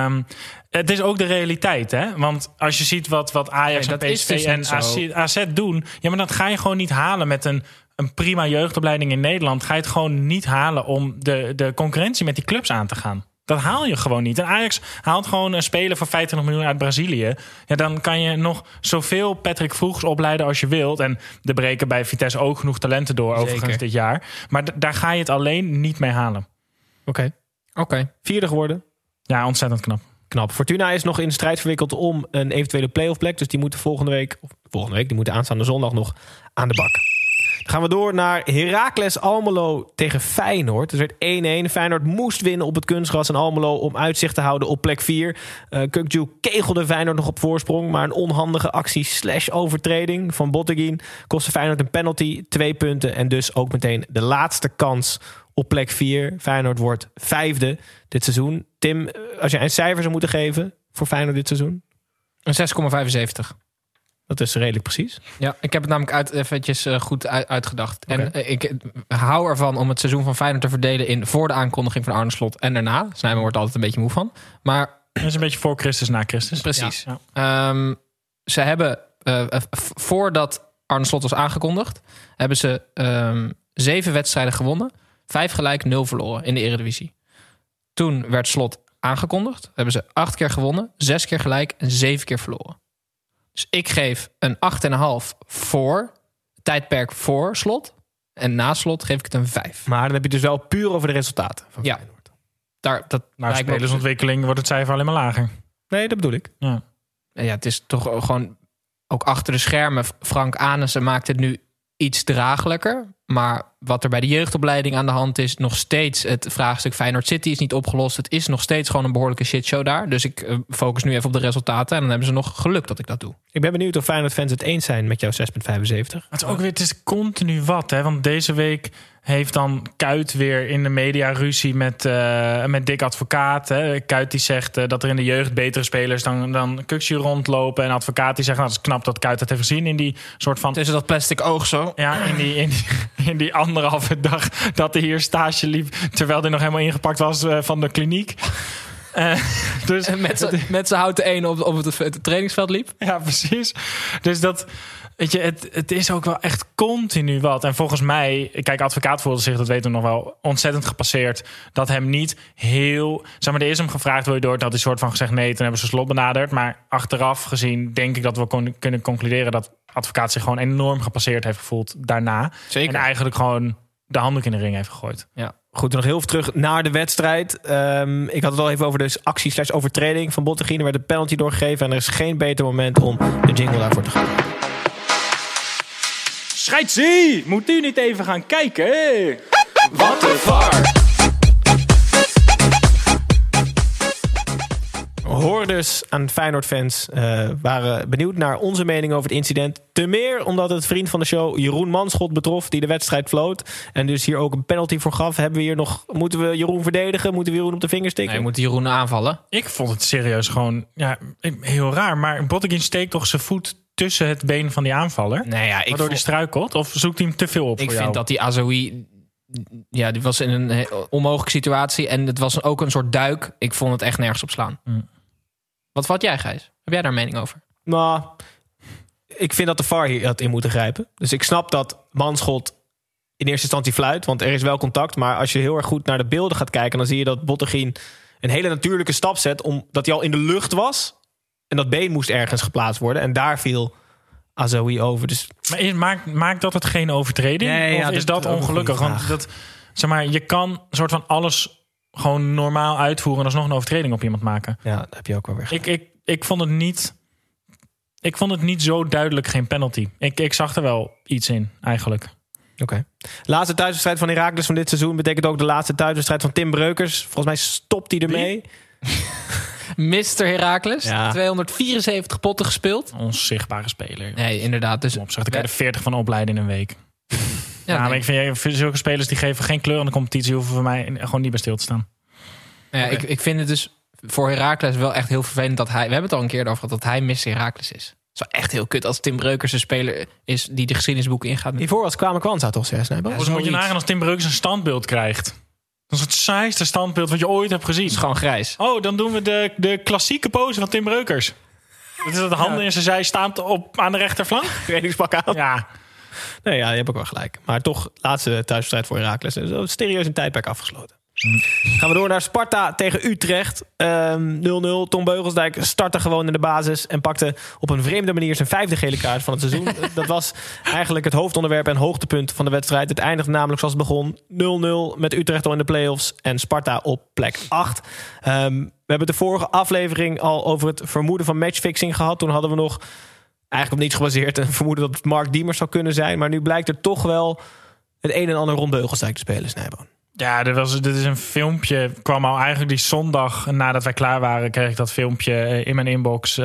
Het is ook de realiteit, hè? Want als je ziet wat Ajax en PSV en AZ doen, ja, maar dat ga je gewoon niet halen met een prima jeugdopleiding in Nederland. Ga je het gewoon niet halen om de concurrentie met die clubs aan te gaan. Dat haal je gewoon niet. En Ajax haalt gewoon een speler voor 25 miljoen uit Brazilië. Ja, dan kan je nog zoveel Patrick Vroegs opleiden als je wilt. En er breken bij Vitesse ook genoeg talenten door, overigens, dit jaar. Maar daar ga je het alleen niet mee halen. Oké. 4e geworden. Ja, ontzettend knap. Fortuna is nog in de strijd verwikkeld om een eventuele playoff plek. Dus die moeten volgende week, die moeten aanstaande zondag nog aan de bak. Dan gaan we door naar Heracles Almelo tegen Feyenoord. Het werd 1-1. Feyenoord moest winnen op het kunstgras in Almelo om uitzicht te houden op plek 4. Kökçü kegelde Feyenoord nog op voorsprong, maar een onhandige actie / overtreding van Botteguin kostte Feyenoord een penalty, 2 punten en dus ook meteen de laatste kans op plek 4. Feyenoord wordt 5e dit seizoen. Tim, als jij een cijfer zou moeten geven voor Feyenoord dit seizoen? Een 6,75. Dat is redelijk precies. Ja, ik heb het namelijk eventjes goed uitgedacht. Okay. En ik hou ervan om het seizoen van Feyenoord te verdelen in voor de aankondiging van Arne Slot en daarna. Snijman wordt altijd een beetje moe van. Maar dat is een beetje voor Christus, na Christus. Precies. Ja. Ze hebben, voordat Arne Slot was aangekondigd, hebben ze 7 wedstrijden gewonnen. 5 gelijk, 0 verloren in de Eredivisie. Toen werd Slot aangekondigd. Hebben ze 8 keer gewonnen, 6 keer gelijk en 7 keer verloren. Dus ik geef een 8,5 voor tijdperk voor Slot. En na Slot geef ik het een 5. Maar dan heb je dus wel puur over de resultaten van Feyenoord. Maar spelersontwikkeling wordt het cijfer alleen maar lager. Nee, dat bedoel ik. Ja, het is toch gewoon ook achter de schermen. Frank Arnesen maakt het nu iets draaglijker. Maar wat er bij de jeugdopleiding aan de hand is, nog steeds het vraagstuk Feyenoord City is niet opgelost. Het is nog steeds gewoon een behoorlijke shitshow daar. Dus ik focus nu even op de resultaten. En dan hebben ze nog geluk dat ik dat doe. Ik ben benieuwd of Feyenoord fans het eens zijn met jouw 6,75. Het is continu wat, hè? Want deze week heeft dan Kuyt weer in de media ruzie met Dick Advocaat. Hè? Kuyt die zegt dat er in de jeugd betere spelers dan Kökçü rondlopen. En Advocaat die zegt, nou, dat is knap dat Kuyt dat heeft gezien in die soort van... Tussen dat plastic oog zo. Ja, in die 1,5 dag dat hij hier stage liep, terwijl hij nog helemaal ingepakt was van de kliniek. Dus met zijn houten 1 op het trainingsveld liep. Ja, precies. Dus dat, weet je, het is ook wel echt continu wat. En volgens mij, kijk, Advocaat voelde zich, dat weten we nog wel, ontzettend gepasseerd. Dat hem niet heel... Zeg maar, er is hem gevraagd, wil je door? Dat had hij soort van gezegd nee, toen hebben ze Slot benaderd. Maar achteraf gezien denk ik dat we kunnen concluderen dat Advocaat zich gewoon enorm gepasseerd heeft gevoeld daarna. Zeker. En eigenlijk gewoon de handdoek in de ring heeft gegooid. Ja. Goed, nog heel even terug naar de wedstrijd. Ik had het al even over de actie / overtreding van Botteguin. Er werd een penalty doorgegeven en er is geen beter moment om de jingle daarvoor te gaan. Scheidsie! Moet u niet even gaan kijken? Wat een VAR! Hoorders aan Feyenoord-fans waren benieuwd naar onze mening over het incident. Te meer omdat het vriend van de show Jeroen Manschot betrof, die de wedstrijd floot. En dus hier ook een penalty voor gaf. Moeten we Jeroen verdedigen? Moeten we Jeroen op de vingers tikken? Nee, moet Jeroen aanvallen. Ik vond het serieus gewoon heel raar. Maar Botteguin steekt toch zijn voet tussen het been van die aanvaller? Nee, ja, waardoor hij struikelt? Of zoekt hij hem te veel op? Ik vind dat die Azoui Ja, die was in een onmogelijke situatie. En het was ook een soort duik. Ik vond het echt nergens op slaan. Wat vond jij, Gijs? Heb jij daar een mening over? Nou, ik vind dat de VAR hier had in moeten grijpen. Dus ik snap dat Manschot in eerste instantie fluit. Want er is wel contact. Maar als je heel erg goed naar de beelden gaat kijken... dan zie je dat Bottegien een hele natuurlijke stap zet... omdat hij al in de lucht was. En dat been moest ergens geplaatst worden. En daar viel Azoui over. Dus... Maar maakt dat het geen overtreding? Nee, of is dat ongelukkig? Want dat, zeg maar, je kan soort van alles gewoon normaal uitvoeren... en alsnog een overtreding op iemand maken. Ja, dat heb je ook wel weer. Ik vond het niet... Ik vond het niet zo duidelijk geen penalty. Ik zag er wel iets in, eigenlijk. Oké. Laatste thuiswedstrijd van Heracles van dit seizoen... betekent ook de laatste thuiswedstrijd van Tim Breukers. Volgens mij stopt hij ermee. Mr. Heracles. Ja. 274 potten gespeeld. Onzichtbare speler. Nee, inderdaad. Dus dan kan je er 40 van opleiden in een week. Maar ik vind zulke spelers die geven geen kleur aan de competitie... hoeven voor mij gewoon niet bij stil te staan. Ja, okay. Ik vind het dus voor Heracles wel echt heel vervelend dat hij... We hebben het al een keer over gehad dat hij Mr. Heracles is. Het is wel echt heel kut als Tim Breukers een speler is... die de geschiedenisboeken ingaat. Hiervoor was Kwanza toch, Snijboom? Dus moet je nagaan als Tim Breukers een standbeeld krijgt. Dat is het saaiste standbeeld wat je ooit hebt gezien. Het is gewoon grijs. Oh, dan doen we de klassieke pose van Tim Breukers. Dat is dat de handen in zijn zij staand aan de rechterflank. Trainingspak aan. Ja. Nee, ja, je hebt ook wel gelijk. Maar toch, laatste thuiswedstrijd voor Heracles. Serieus een tijdperk afgesloten. Gaan we door naar Sparta tegen Utrecht. 0-0. Tom Beugelsdijk startte gewoon in de basis... en pakte op een vreemde manier zijn 5e gele kaart van het seizoen. Dat was eigenlijk het hoofdonderwerp en hoogtepunt van de wedstrijd. Het eindigde namelijk zoals het begon. 0-0 met Utrecht al in de play-offs en Sparta op plek 8. We hebben de vorige aflevering al over het vermoeden van matchfixing gehad. Toen hadden we nog eigenlijk op niets gebaseerd... een vermoeden dat het Mark Diemers zou kunnen zijn. Maar nu blijkt er toch wel het een en ander rond Beugelsdijk te spelen, Snijboon. Ja, dit is een filmpje. Kwam al eigenlijk die zondag nadat wij klaar waren... kreeg ik dat filmpje in mijn inbox...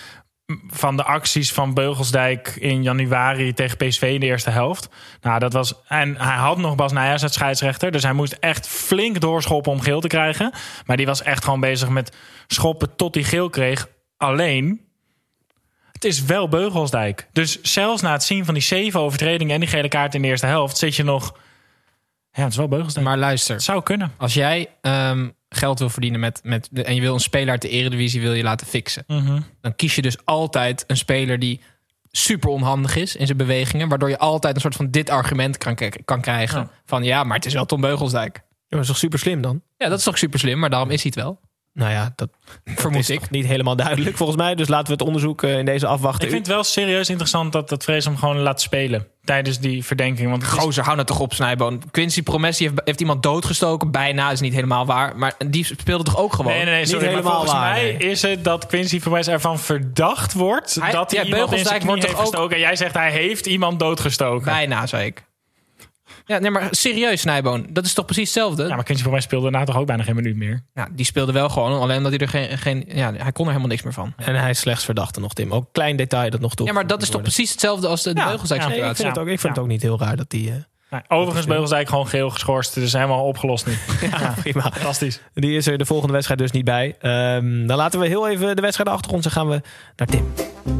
van de acties van Beugelsdijk in januari tegen PSV in de eerste helft. Nou, dat was... En hij had nog Bas Nijhuis als scheidsrechter... dus hij moest echt flink doorschoppen om geel te krijgen. Maar die was echt gewoon bezig met schoppen tot hij geel kreeg. Alleen... Het is wel Beugelsdijk. Dus zelfs na het zien van die 7 overtredingen... en die gele kaart in de eerste helft... zit je nog... Ja, het is wel Beugelsdijk. Maar luister. Het zou kunnen. Als jij geld wil verdienen en je wil een speler uit de Eredivisie wil je laten fixen. Dan kies je dus altijd een speler die super onhandig is in zijn bewegingen. Waardoor je altijd een soort van dit argument kan krijgen. Ja. Van ja, maar het is wel Tom Beugelsdijk. Ja, dat is toch super slim dan? Ja, dat is toch super slim, maar daarom is hij het wel. Nou ja, dat vermoed ik niet helemaal duidelijk volgens mij. Dus laten we het onderzoek in deze afwachten. Ik vind het wel serieus interessant dat Vrees hem gewoon laat spelen tijdens die verdenking. Want gozer, hou nou toch op, Snijboon. Quincy Promessi heeft iemand doodgestoken. Bijna, is niet helemaal waar. Maar die speelde toch ook gewoon? Nee, sorry, niet helemaal volgens waar, mij is het dat Quincy Promessi ervan verdacht wordt... dat hij iemand in zijn knie heeft gestoken. En jij zegt hij heeft iemand doodgestoken. Bijna, zei ik. Ja, nee, maar serieus, Snijboon. Dat is toch precies hetzelfde? Ja, maar Quincy voor mij speelde daarna toch ook bijna geen minuut meer. Ja, die speelde wel gewoon. Alleen dat hij er geen ja, hij kon er helemaal niks meer van. En hij is slechts verdachte nog, Tim. Ook een klein detail dat nog toe. Ja, maar dat is toch precies hetzelfde als de Beugelsdijk situatie. Ik vind het ook niet heel raar dat die... overigens Beugelsdijk gewoon geel geschorst. Dus helemaal opgelost nu. Ja, prima. Fantastisch. Die is er de volgende wedstrijd dus niet bij. Dan laten we heel even de wedstrijd achter ons en gaan we naar Tim.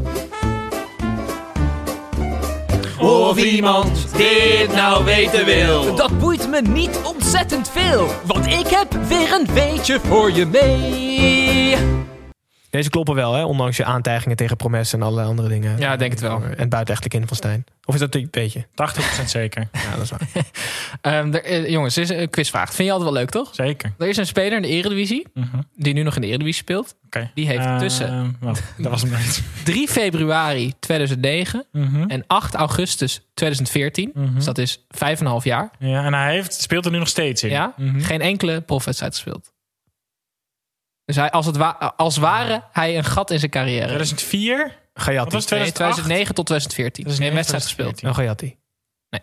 Of iemand dit nou weten wil. Dat boeit me niet ontzettend veel. Want ik heb weer een weetje voor je mee. Deze kloppen wel, hè? Ondanks je aantijgingen tegen Promes en allerlei andere dingen. Ja, denk het wel. En buitenechtelijk in van Stijn. Of is dat een beetje? 80% zeker. Ja, dat is waar. Jongens, dit is een quizvraag. Vind je altijd wel leuk, toch? Zeker. Er is een speler in de Eredivisie, die nu nog in de Eredivisie speelt. Okay. Die heeft tussen dat was hem niet. 3 februari 2009 en 8 augustus 2014. Dus dat is 5,5 jaar. Ja, en hij speelt er nu nog steeds in. Ja, geen enkele profwedstrijd gespeeld. Dus hij, als ware hij een gat in zijn carrière. 2004? Gayati. Nee, 2009 tot 2014. Dus geen wedstrijd gespeeld. Oh, Gayati. Nee.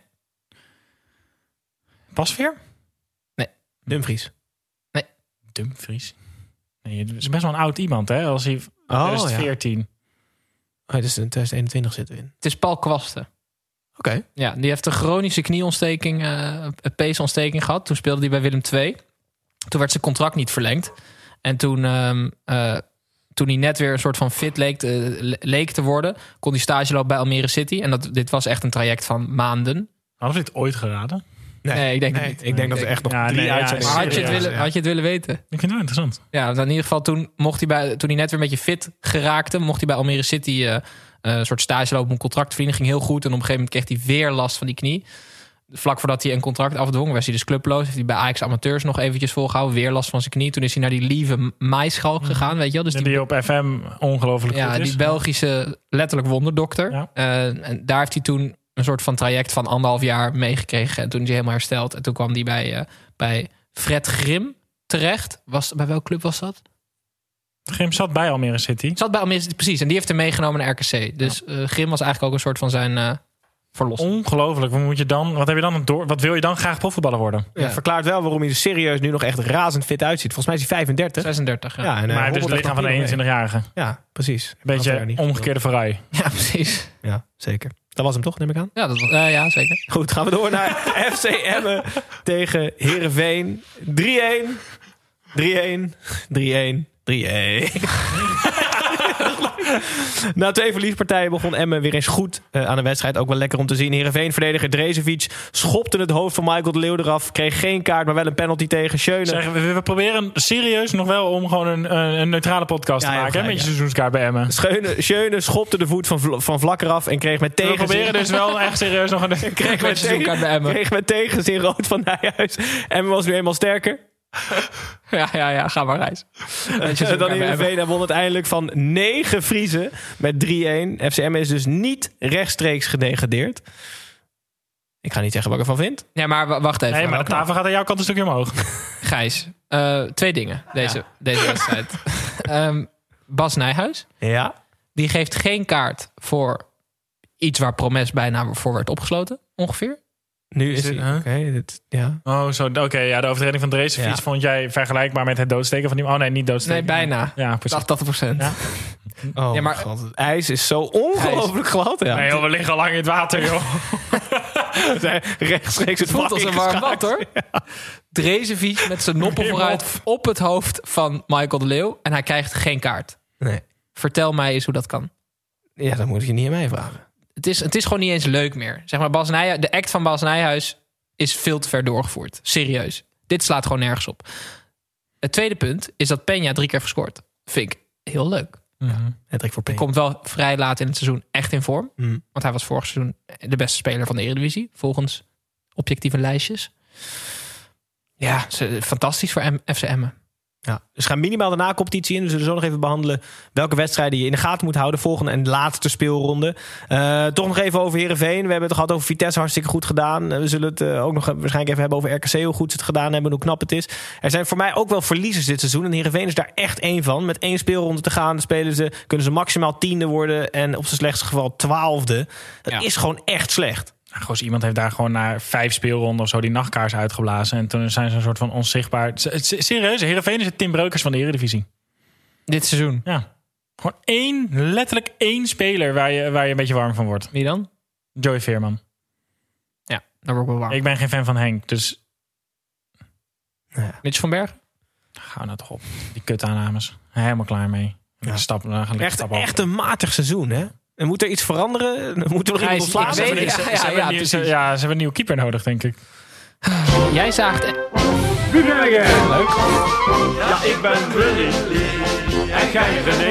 Pasveer? Nee. Dumfries? Nee. Dumfries? Nee, het is best wel een oud iemand, hè? Als hij 2014. Ja. Dus in 2021 zitten we in. Het is Paul Kwasten. Oké. Ja, die heeft een chronische knieontsteking, peesontsteking gehad. Toen speelde hij bij Willem II. Toen werd zijn contract niet verlengd. En toen hij net weer een soort van fit leek te worden, kon hij stage lopen bij Almere City. En dit was echt een traject van maanden. Hadden we dit ooit geraden? Nee, ik denk het niet. Ik denk dat er echt nog 3 uitzendingen... Maar had je het willen weten? Ik vind het wel interessant. Ja, dan in ieder geval toen hij net weer een beetje fit geraakte, mocht hij bij Almere City een soort stage lopen om een contract te verdienen. Ging heel goed en op een gegeven moment kreeg hij weer last van die knie. Vlak voordat hij een contract afdwong, was hij dus clubloos. Heeft hij bij Ajax Amateurs nog eventjes volgehouden. Weer last van zijn knie. Toen is hij naar die Lieve Maaischalk gegaan, weet je wel. Dus die op FM ongelooflijk goed is. Die Belgische letterlijk wonderdokter. Ja. En daar heeft hij toen een soort van traject van 1,5 jaar meegekregen. En toen is hij helemaal hersteld. En toen kwam hij bij Fred Grim terecht. Bij welke club was dat? Grim zat bij Almere City. Zat bij Almere City, precies. En die heeft hem meegenomen naar RKC. Dus Grim was eigenlijk ook een soort van zijn... Ongelooflijk. Wat wil je dan graag profvoetballer worden? Ja, verklaart wel waarom hij er serieus nu nog echt razend fit uitziet. Volgens mij is hij 35. 36, ja. En maar het is het lichaam van een 21-jarige. Ja, precies. Een beetje omgekeerde Ferrari. Ja, precies. Ja, zeker. Dat was hem toch, neem ik aan? Ja, zeker. Goed, gaan we door naar FC Emmen tegen Heerenveen. 3-1. Na 2 verliespartijen begon Emmen weer eens goed aan de wedstrijd. Ook wel lekker om te zien. Heerenveen-verdediger Drezevic schopte het hoofd van Michael de Leeuw eraf. Kreeg geen kaart, maar wel een penalty tegen Schöne. We proberen serieus nog wel om gewoon een neutrale podcast te maken. Met je seizoenskaart bij Emmen. Schöne schopte de voet van Vlak eraf en kreeg met tegenzin... We proberen dus wel echt serieus nog een seizoenkaart bij Emmen. Kreeg met tegenzin rood van Nijhuis. Emmen was nu eenmaal sterker. Ja, ga maar reis. Dan Heerenveen won uiteindelijk van 9 Friezen met 3-1. FCM is dus niet rechtstreeks gedegradeerd. Ik ga niet zeggen wat ik ervan vind. Ja, maar wacht even. Nee, maar de tafel gaat aan jouw kant een stukje omhoog. Gijs, 2 dingen deze wedstrijd. Bas Nijhuis. Ja. Die geeft geen kaart voor iets waar Promes bijna voor werd opgesloten, ongeveer. Nu is hij... ja. Oh, zo. Oké, ja, de overtreding van Drezefiets vond jij vergelijkbaar met het doodsteken van die... Oh nee, niet doodsteken. Nee, bijna. Ja, precies. 80%. Ja. Oh, ja, maar God, het ijs is zo ongelooflijk glad. Ja. Nee, joh, we liggen al lang in het water, joh. Rechtstreeks het voelt als een warm bad, hoor. Ja. Drezefiets met zijn noppen vooruit op het hoofd van Michael de Leeuw. En hij krijgt geen kaart. Nee. Vertel mij eens hoe dat kan. Ja, dan moet je niet aan mij vragen. Het is gewoon niet eens leuk meer. Zeg maar, de act van Bas Nijhuis is veel te ver doorgevoerd. Serieus. Dit slaat gewoon nergens op. Het tweede punt is dat Peña 3 keer heeft gescoord. Vind ik heel leuk. Mm-hmm. Hij komt wel vrij laat in het seizoen echt in vorm. Mm. Want hij was vorig seizoen de beste speler van de Eredivisie. Volgens objectieve lijstjes. Ja, fantastisch voor FC Emmen. Ja, dus gaan minimaal de na-competitie in. We zullen zo nog even behandelen welke wedstrijden je in de gaten moet houden. Volgende en laatste speelronde. Toch nog even over Heerenveen. We hebben het gehad over Vitesse, hartstikke goed gedaan. We zullen het ook nog waarschijnlijk even hebben over RKC. Hoe goed ze het gedaan hebben en hoe knap het is. Er zijn voor mij ook wel verliezers dit seizoen. En Heerenveen is daar echt één van. Met 1 speelronde te gaan kunnen ze maximaal 10e worden. En op zijn slechtste geval 12e. Dat is gewoon echt slecht. Gewoon iemand heeft daar gewoon na 5 speelronden of zo die nachtkaars uitgeblazen. En toen zijn ze een soort van onzichtbaar. Serieus, Heerenveen is het Tim Breukers van de Eredivisie. Dit seizoen? Ja. Gewoon letterlijk één speler waar je een beetje warm van wordt. Wie dan? Joey Veerman. Ja, daar word ik wel warm. Ik ben geen fan van Henk, dus... Mitch van Bergen? Ga nou toch op. Die kutaannames. Helemaal klaar mee. Ja. Echt een matig seizoen, hè? En moet er iets veranderen? Moeten we nog iemand ontslaan? Ze hebben een nieuwe keeper nodig, denk ik. Jij zaagt... Wie ben jij? Leuk. Ja, ik ben Willy en jij René.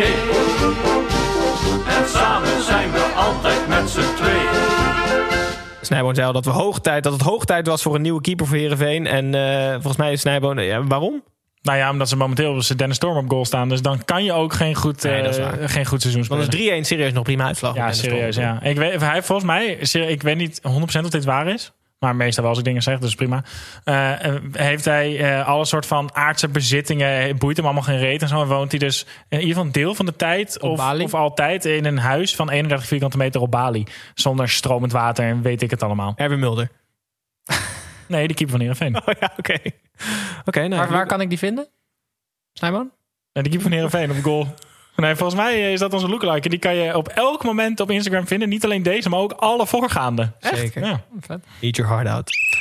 En samen zijn we altijd met z'n tweeën. Snijboon zei al dat het hoog tijd was voor een nieuwe keeper voor Heerenveen. En volgens mij is Snijboon... waarom? Nou ja, omdat ze momenteel op Dennis Storm op goal staan. Dus dan kan je ook geen goed seizoen spelen. Dan is 3-1 serieus nog prima uitslag. Ja, serieus, ja. Hij volgens mij, ik weet niet 100% of dit waar is. Maar meestal wel als ik dingen zeg, dus prima. Heeft hij alle soort van aardse bezittingen. Boeit hem allemaal geen reet en zo. En woont hij dus in ieder geval een deel van de tijd of altijd in een huis van 31 vierkante meter op Bali. Zonder stromend water en weet ik het allemaal. Erwin Mulder. Nee, de keeper van Heerenveen. Oh ja, oké. Nou, waar kan ik die vinden? Snijboon? Nee, de keeper van Heerenveen op goal. Nee, volgens mij is dat onze lookalike. En die kan je op elk moment op Instagram vinden. Niet alleen deze, maar ook alle voorgaande. Zeker. Ja. Eat your heart out.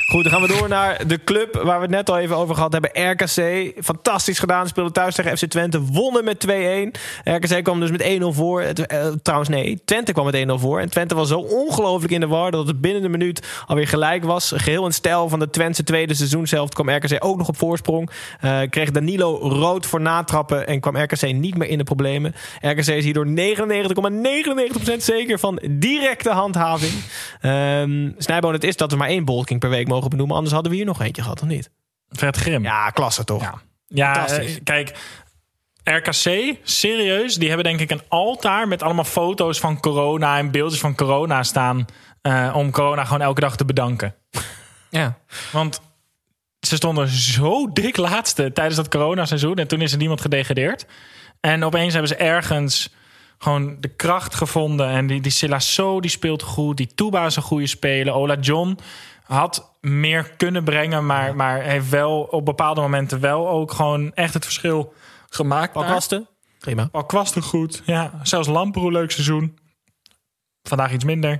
Goed, dan gaan we door naar de club waar we het net al even over gehad hebben. RKC, fantastisch gedaan. Speelde thuis tegen FC Twente, wonnen met 2-1. RKC kwam dus met 1-0 voor. Twente kwam met 1-0 voor. En Twente was zo ongelooflijk in de war dat het binnen de minuut alweer gelijk was. Geheel in stijl van de Twentse tweede seizoenshelft kwam RKC ook nog op voorsprong. Kreeg Danilo rood voor natrappen en kwam RKC niet meer in de problemen. RKC is hierdoor 99,99% zeker van directe handhaving. Snijboon, het is dat we maar 1 bolking per week mogen benoemen. Anders hadden we hier nog eentje gehad, of niet? Fred Grim. Ja, klasse toch? Ja, kijk, RKC, serieus, die hebben denk ik een altaar met allemaal foto's van corona en beeldjes van corona staan om corona gewoon elke dag te bedanken. Ja. Want ze stonden zo dik laatste tijdens dat coronaseizoen en toen is er niemand gedegradeerd. En opeens hebben ze ergens gewoon de kracht gevonden. En die Silasso, die speelt goed. Die Touba is een goede speler. Ola John had meer kunnen brengen, maar heeft wel op bepaalde momenten wel ook gewoon echt het verschil gemaakt. Paul Kwasten, prima. Paul Kwasten goed. Ja, zelfs Lamproe, leuk seizoen. Vandaag iets minder.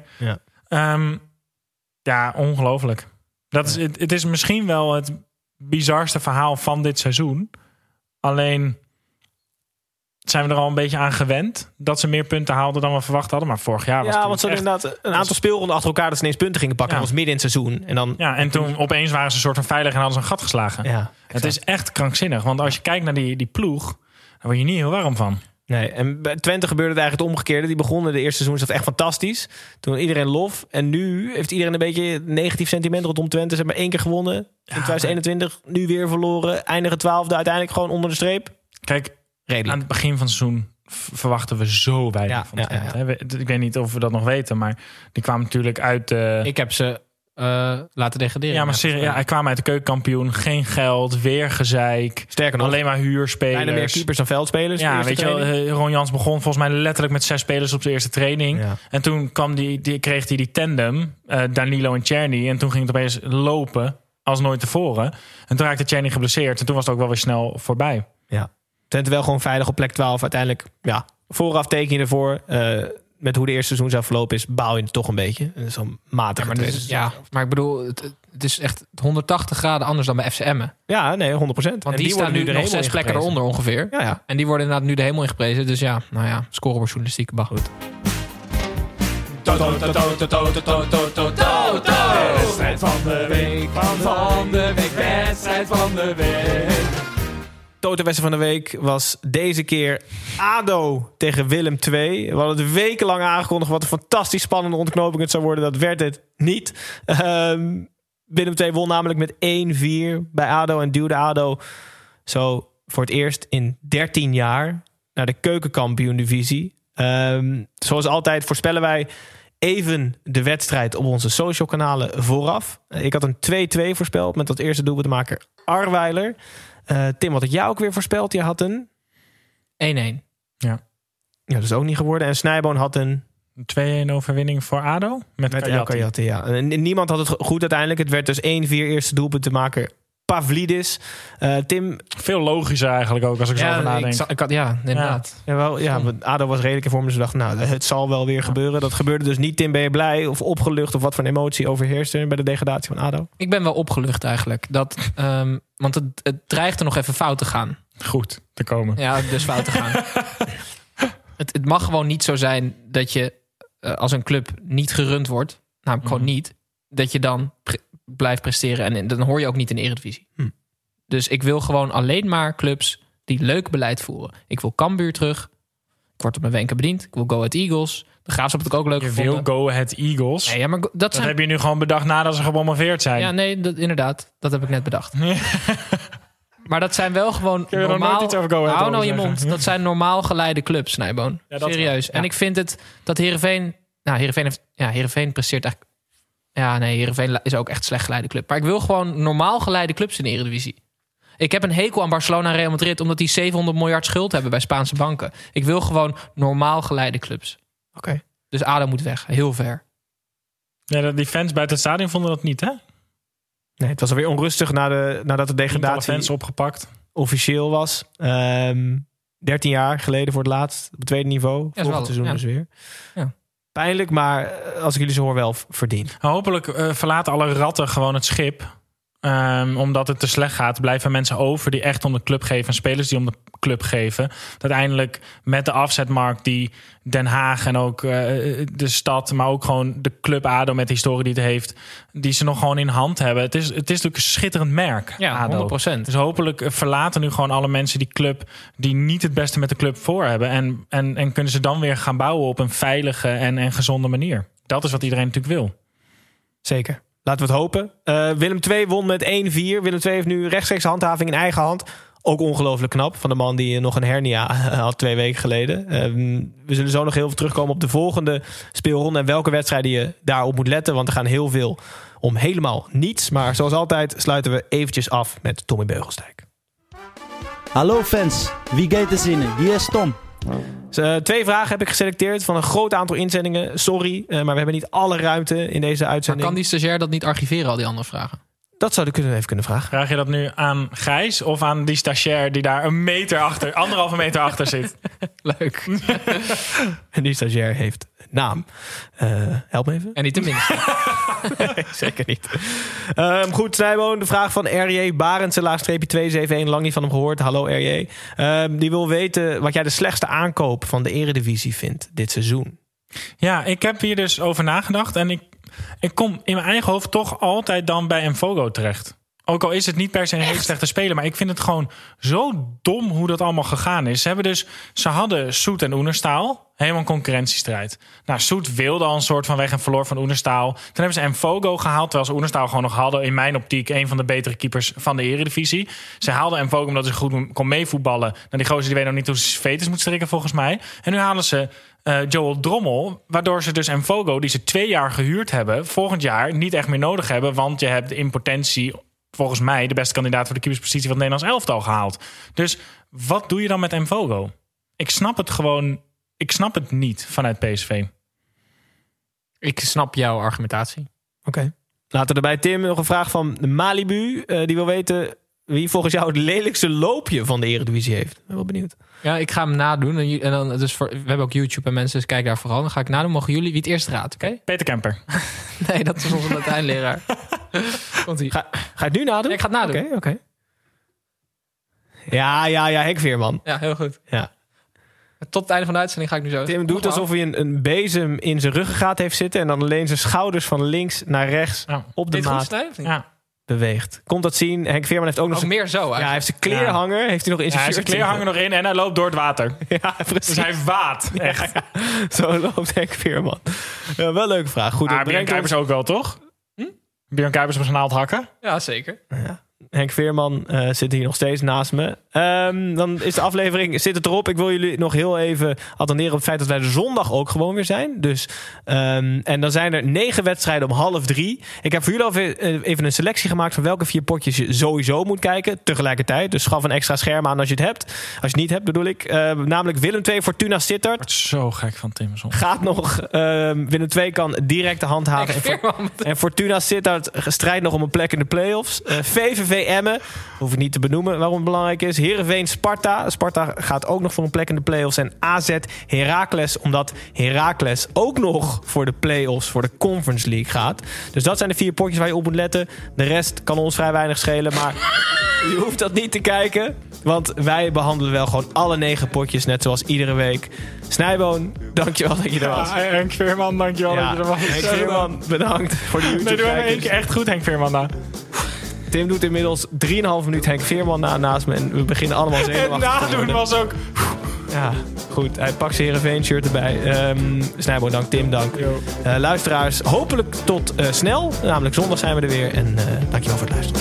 Ja, ongelooflijk. Het is misschien wel het bizarste verhaal van dit seizoen. Alleen zijn we er al een beetje aan gewend dat ze meer punten haalden dan we verwacht hadden. Maar vorig jaar was het want ze hadden inderdaad een aantal speelronden achter elkaar dat ze ineens punten gingen pakken. Dat was midden in het seizoen. En toen opeens waren ze een soort van veilig en hadden ze een gat geslagen. Ja, het is echt krankzinnig. Want als je kijkt naar die ploeg, daar word je niet heel warm van. Nee, en bij Twente gebeurde het eigenlijk het omgekeerde. Die begonnen de eerste seizoen, is dat echt fantastisch. Toen iedereen lof. En nu heeft iedereen een beetje negatief sentiment rondom Twente. Ze hebben 1 keer gewonnen in 2021. Nu weer verloren. Eindigen 12e. Uiteindelijk gewoon onder de streep. Kijk, redelijk. Aan het begin van het seizoen verwachten we zo weinig van Twente. Ik weet niet of we dat nog weten, maar die kwamen natuurlijk uit... Ik heb ze laten degraderen. Ja, maar hij kwam uit de keukenkampioen. Geen geld, weer gezeik. Sterker nog, alleen maar huurspelers. Bijna meer keepers dan veldspelers. Ja, weet je wel, Ron Jans begon volgens mij letterlijk met 6 spelers op de eerste training. Ja. En toen kreeg hij die tandem, Danilo en Tjerni. En toen ging het opeens lopen als nooit tevoren. En toen raakte Tjerni geblesseerd. En toen was het ook wel weer snel voorbij. Ja. Twente wel gewoon veilig op plek 12. Uiteindelijk, vooraf teken je ervoor. Met hoe de eerste seizoen zou verlopen is, baal je het toch een beetje. Zo'n matige maar ik bedoel, het is echt 180 graden anders dan bij FC Emmen. Ja, nee, 100%. Want die staan nu nog 6 plekken eronder ongeveer. Ja. En die worden inderdaad nu de hemel ingeprezen. Dus scorebordjournalistiek, maar goed. Wedstrijd van de week, wedstrijd van de week. Toto-wedstrijd van de week was deze keer ADO tegen Willem II. We hadden het wekenlang aangekondigd wat een fantastisch spannende ontknoping het zou worden. Dat werd het niet. Willem II won namelijk met 1-4 bij ADO en duwde ADO zo voor het eerst in 13 jaar naar de keukenkampioen-divisie. Zoals altijd voorspellen wij even de wedstrijd op onze social kanalen vooraf. Ik had een 2-2 voorspeld met dat eerste doelpuntmaker Arweiler. Tim, wat had jij ook weer voorspeld? Je had een 1-1. Ja, dat is ook niet geworden. En Snijboon had een 2-1 overwinning voor ADO. Met El Kayati, ja. En niemand had het goed uiteindelijk. Het werd dus 1-4 eerste doelpuntenmaker Pavlidis. Tim, veel logischer eigenlijk ook als ik zo over nadenk. Inderdaad. ADO was redelijk in vorm. Dus we dachten, het zal wel weer gebeuren. Dat gebeurde dus niet. Tim, ben je blij of opgelucht? Of wat voor een emotie overheerst er bij de degradatie van ADO? Ik ben wel opgelucht eigenlijk. Want het dreigt er nog even fout te gaan. Goed te komen. Ja, dus fout te gaan. Het mag gewoon niet zo zijn dat je als een club niet gerund wordt. Namelijk gewoon niet. Dat je dan blijft presteren. En dan hoor je ook niet in de Eredivisie. Dus ik wil gewoon alleen maar clubs die leuk beleid voeren. Ik wil Cambuur terug. Ik word op mijn wenken bediend. Ik wil Go Ahead Eagles. De Graafschap heb ik ook leuk gevonden. Je wil Go Ahead Eagles? Nee, maar dat heb je nu gewoon bedacht nadat ze gepromoveerd zijn. Ja, nee, inderdaad. Dat heb ik net bedacht. Maar dat zijn wel gewoon normaal... Hou nou je mond. Dat zijn normaal geleide clubs, Snijboon. Ja, serieus. Ja. En ik vind het dat Heerenveen... Heerenveen presteert eigenlijk... Ja, nee, Heerenveen is ook echt slecht geleide club. Maar ik wil gewoon normaal geleide clubs in de Eredivisie. Ik heb een hekel aan Barcelona en Real Madrid omdat die 700 miljard schuld hebben bij Spaanse banken. Ik wil gewoon normaal geleide clubs. Oké. Dus ADO moet weg. Heel ver. Ja, die fans buiten het stadion vonden dat niet, hè? Nee, het was alweer onrustig nadat de degradatie fans opgepakt officieel was. 13 jaar geleden voor het laatst op het tweede niveau. Volgend seizoen dus weer. Ja. Pijnlijk, maar als ik jullie zo hoor wel verdien. Hopelijk verlaten alle ratten gewoon het schip. Omdat het te slecht gaat, blijven mensen over die echt om de club geven. En spelers die om de club geven. Uiteindelijk met de afzetmarkt die Den Haag en ook de stad, maar ook gewoon de club ADO met de historie die het heeft, die ze nog gewoon in hand hebben. Het is natuurlijk een schitterend merk. Ja, ADO. 100%. Dus hopelijk verlaten nu gewoon alle mensen die club die niet het beste met de club voor hebben. En kunnen ze dan weer gaan bouwen op een veilige en gezonde manier. Dat is wat iedereen natuurlijk wil. Zeker. Laten we het hopen. Willem II won met 1-4. Willem II heeft nu rechtstreeks handhaving in eigen hand. Ook ongelooflijk knap van de man die nog een hernia had 2 weken geleden. We zullen zo nog heel veel terugkomen op de volgende speelronde. En welke wedstrijden je daarop moet letten. Want er gaan heel veel om helemaal niets. Maar zoals altijd sluiten we eventjes af met Tommy Beugelsdijk. Hallo fans, wie gaat er zinnen? Hier is Tom. 2 vragen heb ik geselecteerd van een groot aantal inzendingen. Sorry, maar we hebben niet alle ruimte in deze uitzending. Maar kan die stagiair dat niet archiveren, al die andere vragen? Dat zou ik even kunnen vragen. Vraag je dat nu aan Gijs of aan die stagiair die daar 1,5 meter achter zit? Leuk. En die stagiair heeft een naam. Help me even. En niet te minste. Nee, zeker niet. Goed, Snijboon. De vraag van R.J. Barendse, _271. Lang niet van hem gehoord. Hallo R.J. Die wil weten wat jij de slechtste aankoop van de Eredivisie vindt dit seizoen. Ja, ik heb hier dus over nagedacht. En ik kom in mijn eigen hoofd toch altijd dan bij Mvogo terecht. Ook al is het niet per se een hele slechte speler. Maar ik vind het gewoon zo dom hoe dat allemaal gegaan is. Ze hadden Soet en Oenerstaal. Helemaal een concurrentiestrijd. Nou, Soet wilde al een soort van weg en verloor van Oenerstaal. Toen hebben ze Mvogo gehaald. Terwijl ze Oenerstaal gewoon nog hadden. In mijn optiek een van de betere keepers van de Eredivisie. Ze haalden Mvogo omdat ze goed kon meevoetballen. Nou, die gozer die weet nog niet hoe ze veters moet strikken volgens mij. En nu halen ze Joel Drommel. Waardoor ze dus Mvogo, die ze 2 jaar gehuurd hebben, volgend jaar niet echt meer nodig hebben. Want je hebt in potentie volgens mij de beste kandidaat voor de keeperspositie van het Nederlands elftal gehaald. Dus wat doe je dan met Mvogo? Ik snap het niet vanuit PSV. Ik snap jouw argumentatie. Oké. Laten we erbij Tim nog een vraag van Malibu. Die wil weten wie volgens jou het lelijkste loopje van de Eredivisie heeft. Ik ben wel benieuwd. Ja, ik ga hem nadoen. En dan, dus we hebben ook YouTube en mensen, dus kijk daar vooral. Dan ga ik nadoen. Mogen jullie wie het eerst raadt, oké? Peter Kemper. Nee, dat is onze Latijnleraar. Komt-ie. Ga je het nu nadoen? Nee, ik ga het nadoen. Oké. Ja, Henk Veerman. Ja, heel goed. Ja. Tot het einde van de uitzending ga ik nu zo. Tim doet alsof hij een bezem in zijn ruggengraat heeft zitten en dan alleen zijn schouders van links naar rechts op de maat beweegt. Komt dat zien? Henk Veerman heeft ook nog meer zo. Ja, hij heeft zijn kleerhanger heeft hij nog in zijn shirt. Zijn kleerhanger nog in en hij loopt door het water. Ja, precies. Dus hij waat. Echt. Ja. Zo loopt Henk Veerman. Ja, wel een leuke vraag. Goed, Björn Kuipers ook wel, toch? Björn Kuipers op zijn naald hakken? Ja, zeker. Ja. Henk Veerman zit hier nog steeds naast me. Dan is de aflevering, zit het erop. Ik wil jullie nog heel even attenderen op het feit dat wij de zondag ook gewoon weer zijn. Dus, en dan zijn er 9 wedstrijden om 2:30. Ik heb voor jullie al even een selectie gemaakt van welke 4 potjes je sowieso moet kijken. Tegelijkertijd. Dus schaf een extra scherm aan als je het hebt. Als je het niet hebt, bedoel ik. Namelijk Willem II, Fortuna Sittard. Wordt zo gek van Tim. Gaat nog. Willem II kan direct de hand haven. En Fortuna Sittard strijdt nog om een plek in de play-offs. VVV Emmen, hoef ik niet te benoemen waarom het belangrijk is. Heerenveen Sparta. Sparta gaat ook nog voor een plek in de play-offs. En AZ Heracles, omdat Heracles ook nog voor de play-offs voor de Conference League gaat. Dus dat zijn de 4 potjes waar je op moet letten. De rest kan ons vrij weinig schelen, maar je hoeft dat niet te kijken. Want wij behandelen wel gewoon alle 9 potjes, net zoals iedere week. Snijboon, dankjewel dat je er was. Henk Veerman, dankjewel dat je er was. Henk Veerman, bedankt voor de YouTube. Nee, doe hem 1 keer echt goed, Henk Veerman. Nou. Tim doet inmiddels 3,5 minuut Henk Veerman naast me. En we beginnen allemaal zenuwachtig. En nadoen was ook... Ja, goed. Hij pakt zijn Heerenveen shirt erbij. Snijboon, dank. Tim, dank. Luisteraars, hopelijk tot snel. Namelijk zondag zijn we er weer. En dankjewel voor het luisteren.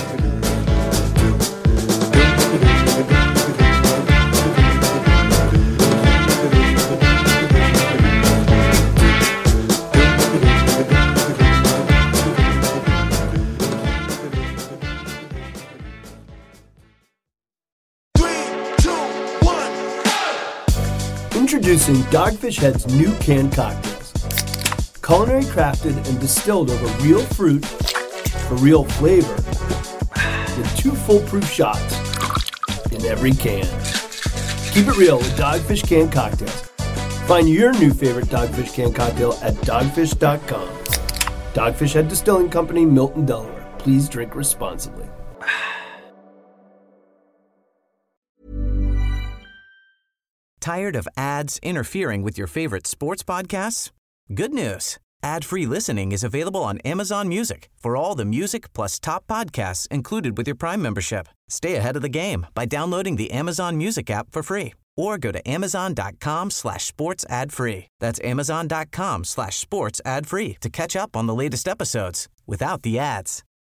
Introducing Dogfish Head's new canned cocktails. Culinary crafted and distilled over real fruit for real flavor with 2 foolproof shots in every can. Keep it real with Dogfish canned cocktails. Find your new favorite Dogfish Canned Cocktail at dogfish.com. Dogfish Head Distilling Company, Milton, Delaware. Please drink responsibly. Tired of ads interfering with your favorite sports podcasts? Good news. Ad-free listening is available on Amazon Music for all the music plus top podcasts included with your Prime membership. Stay ahead of the game by downloading the Amazon Music app for free or go to amazon.com/sports ad free. That's amazon.com/sports ad free to catch up on the latest episodes without the ads.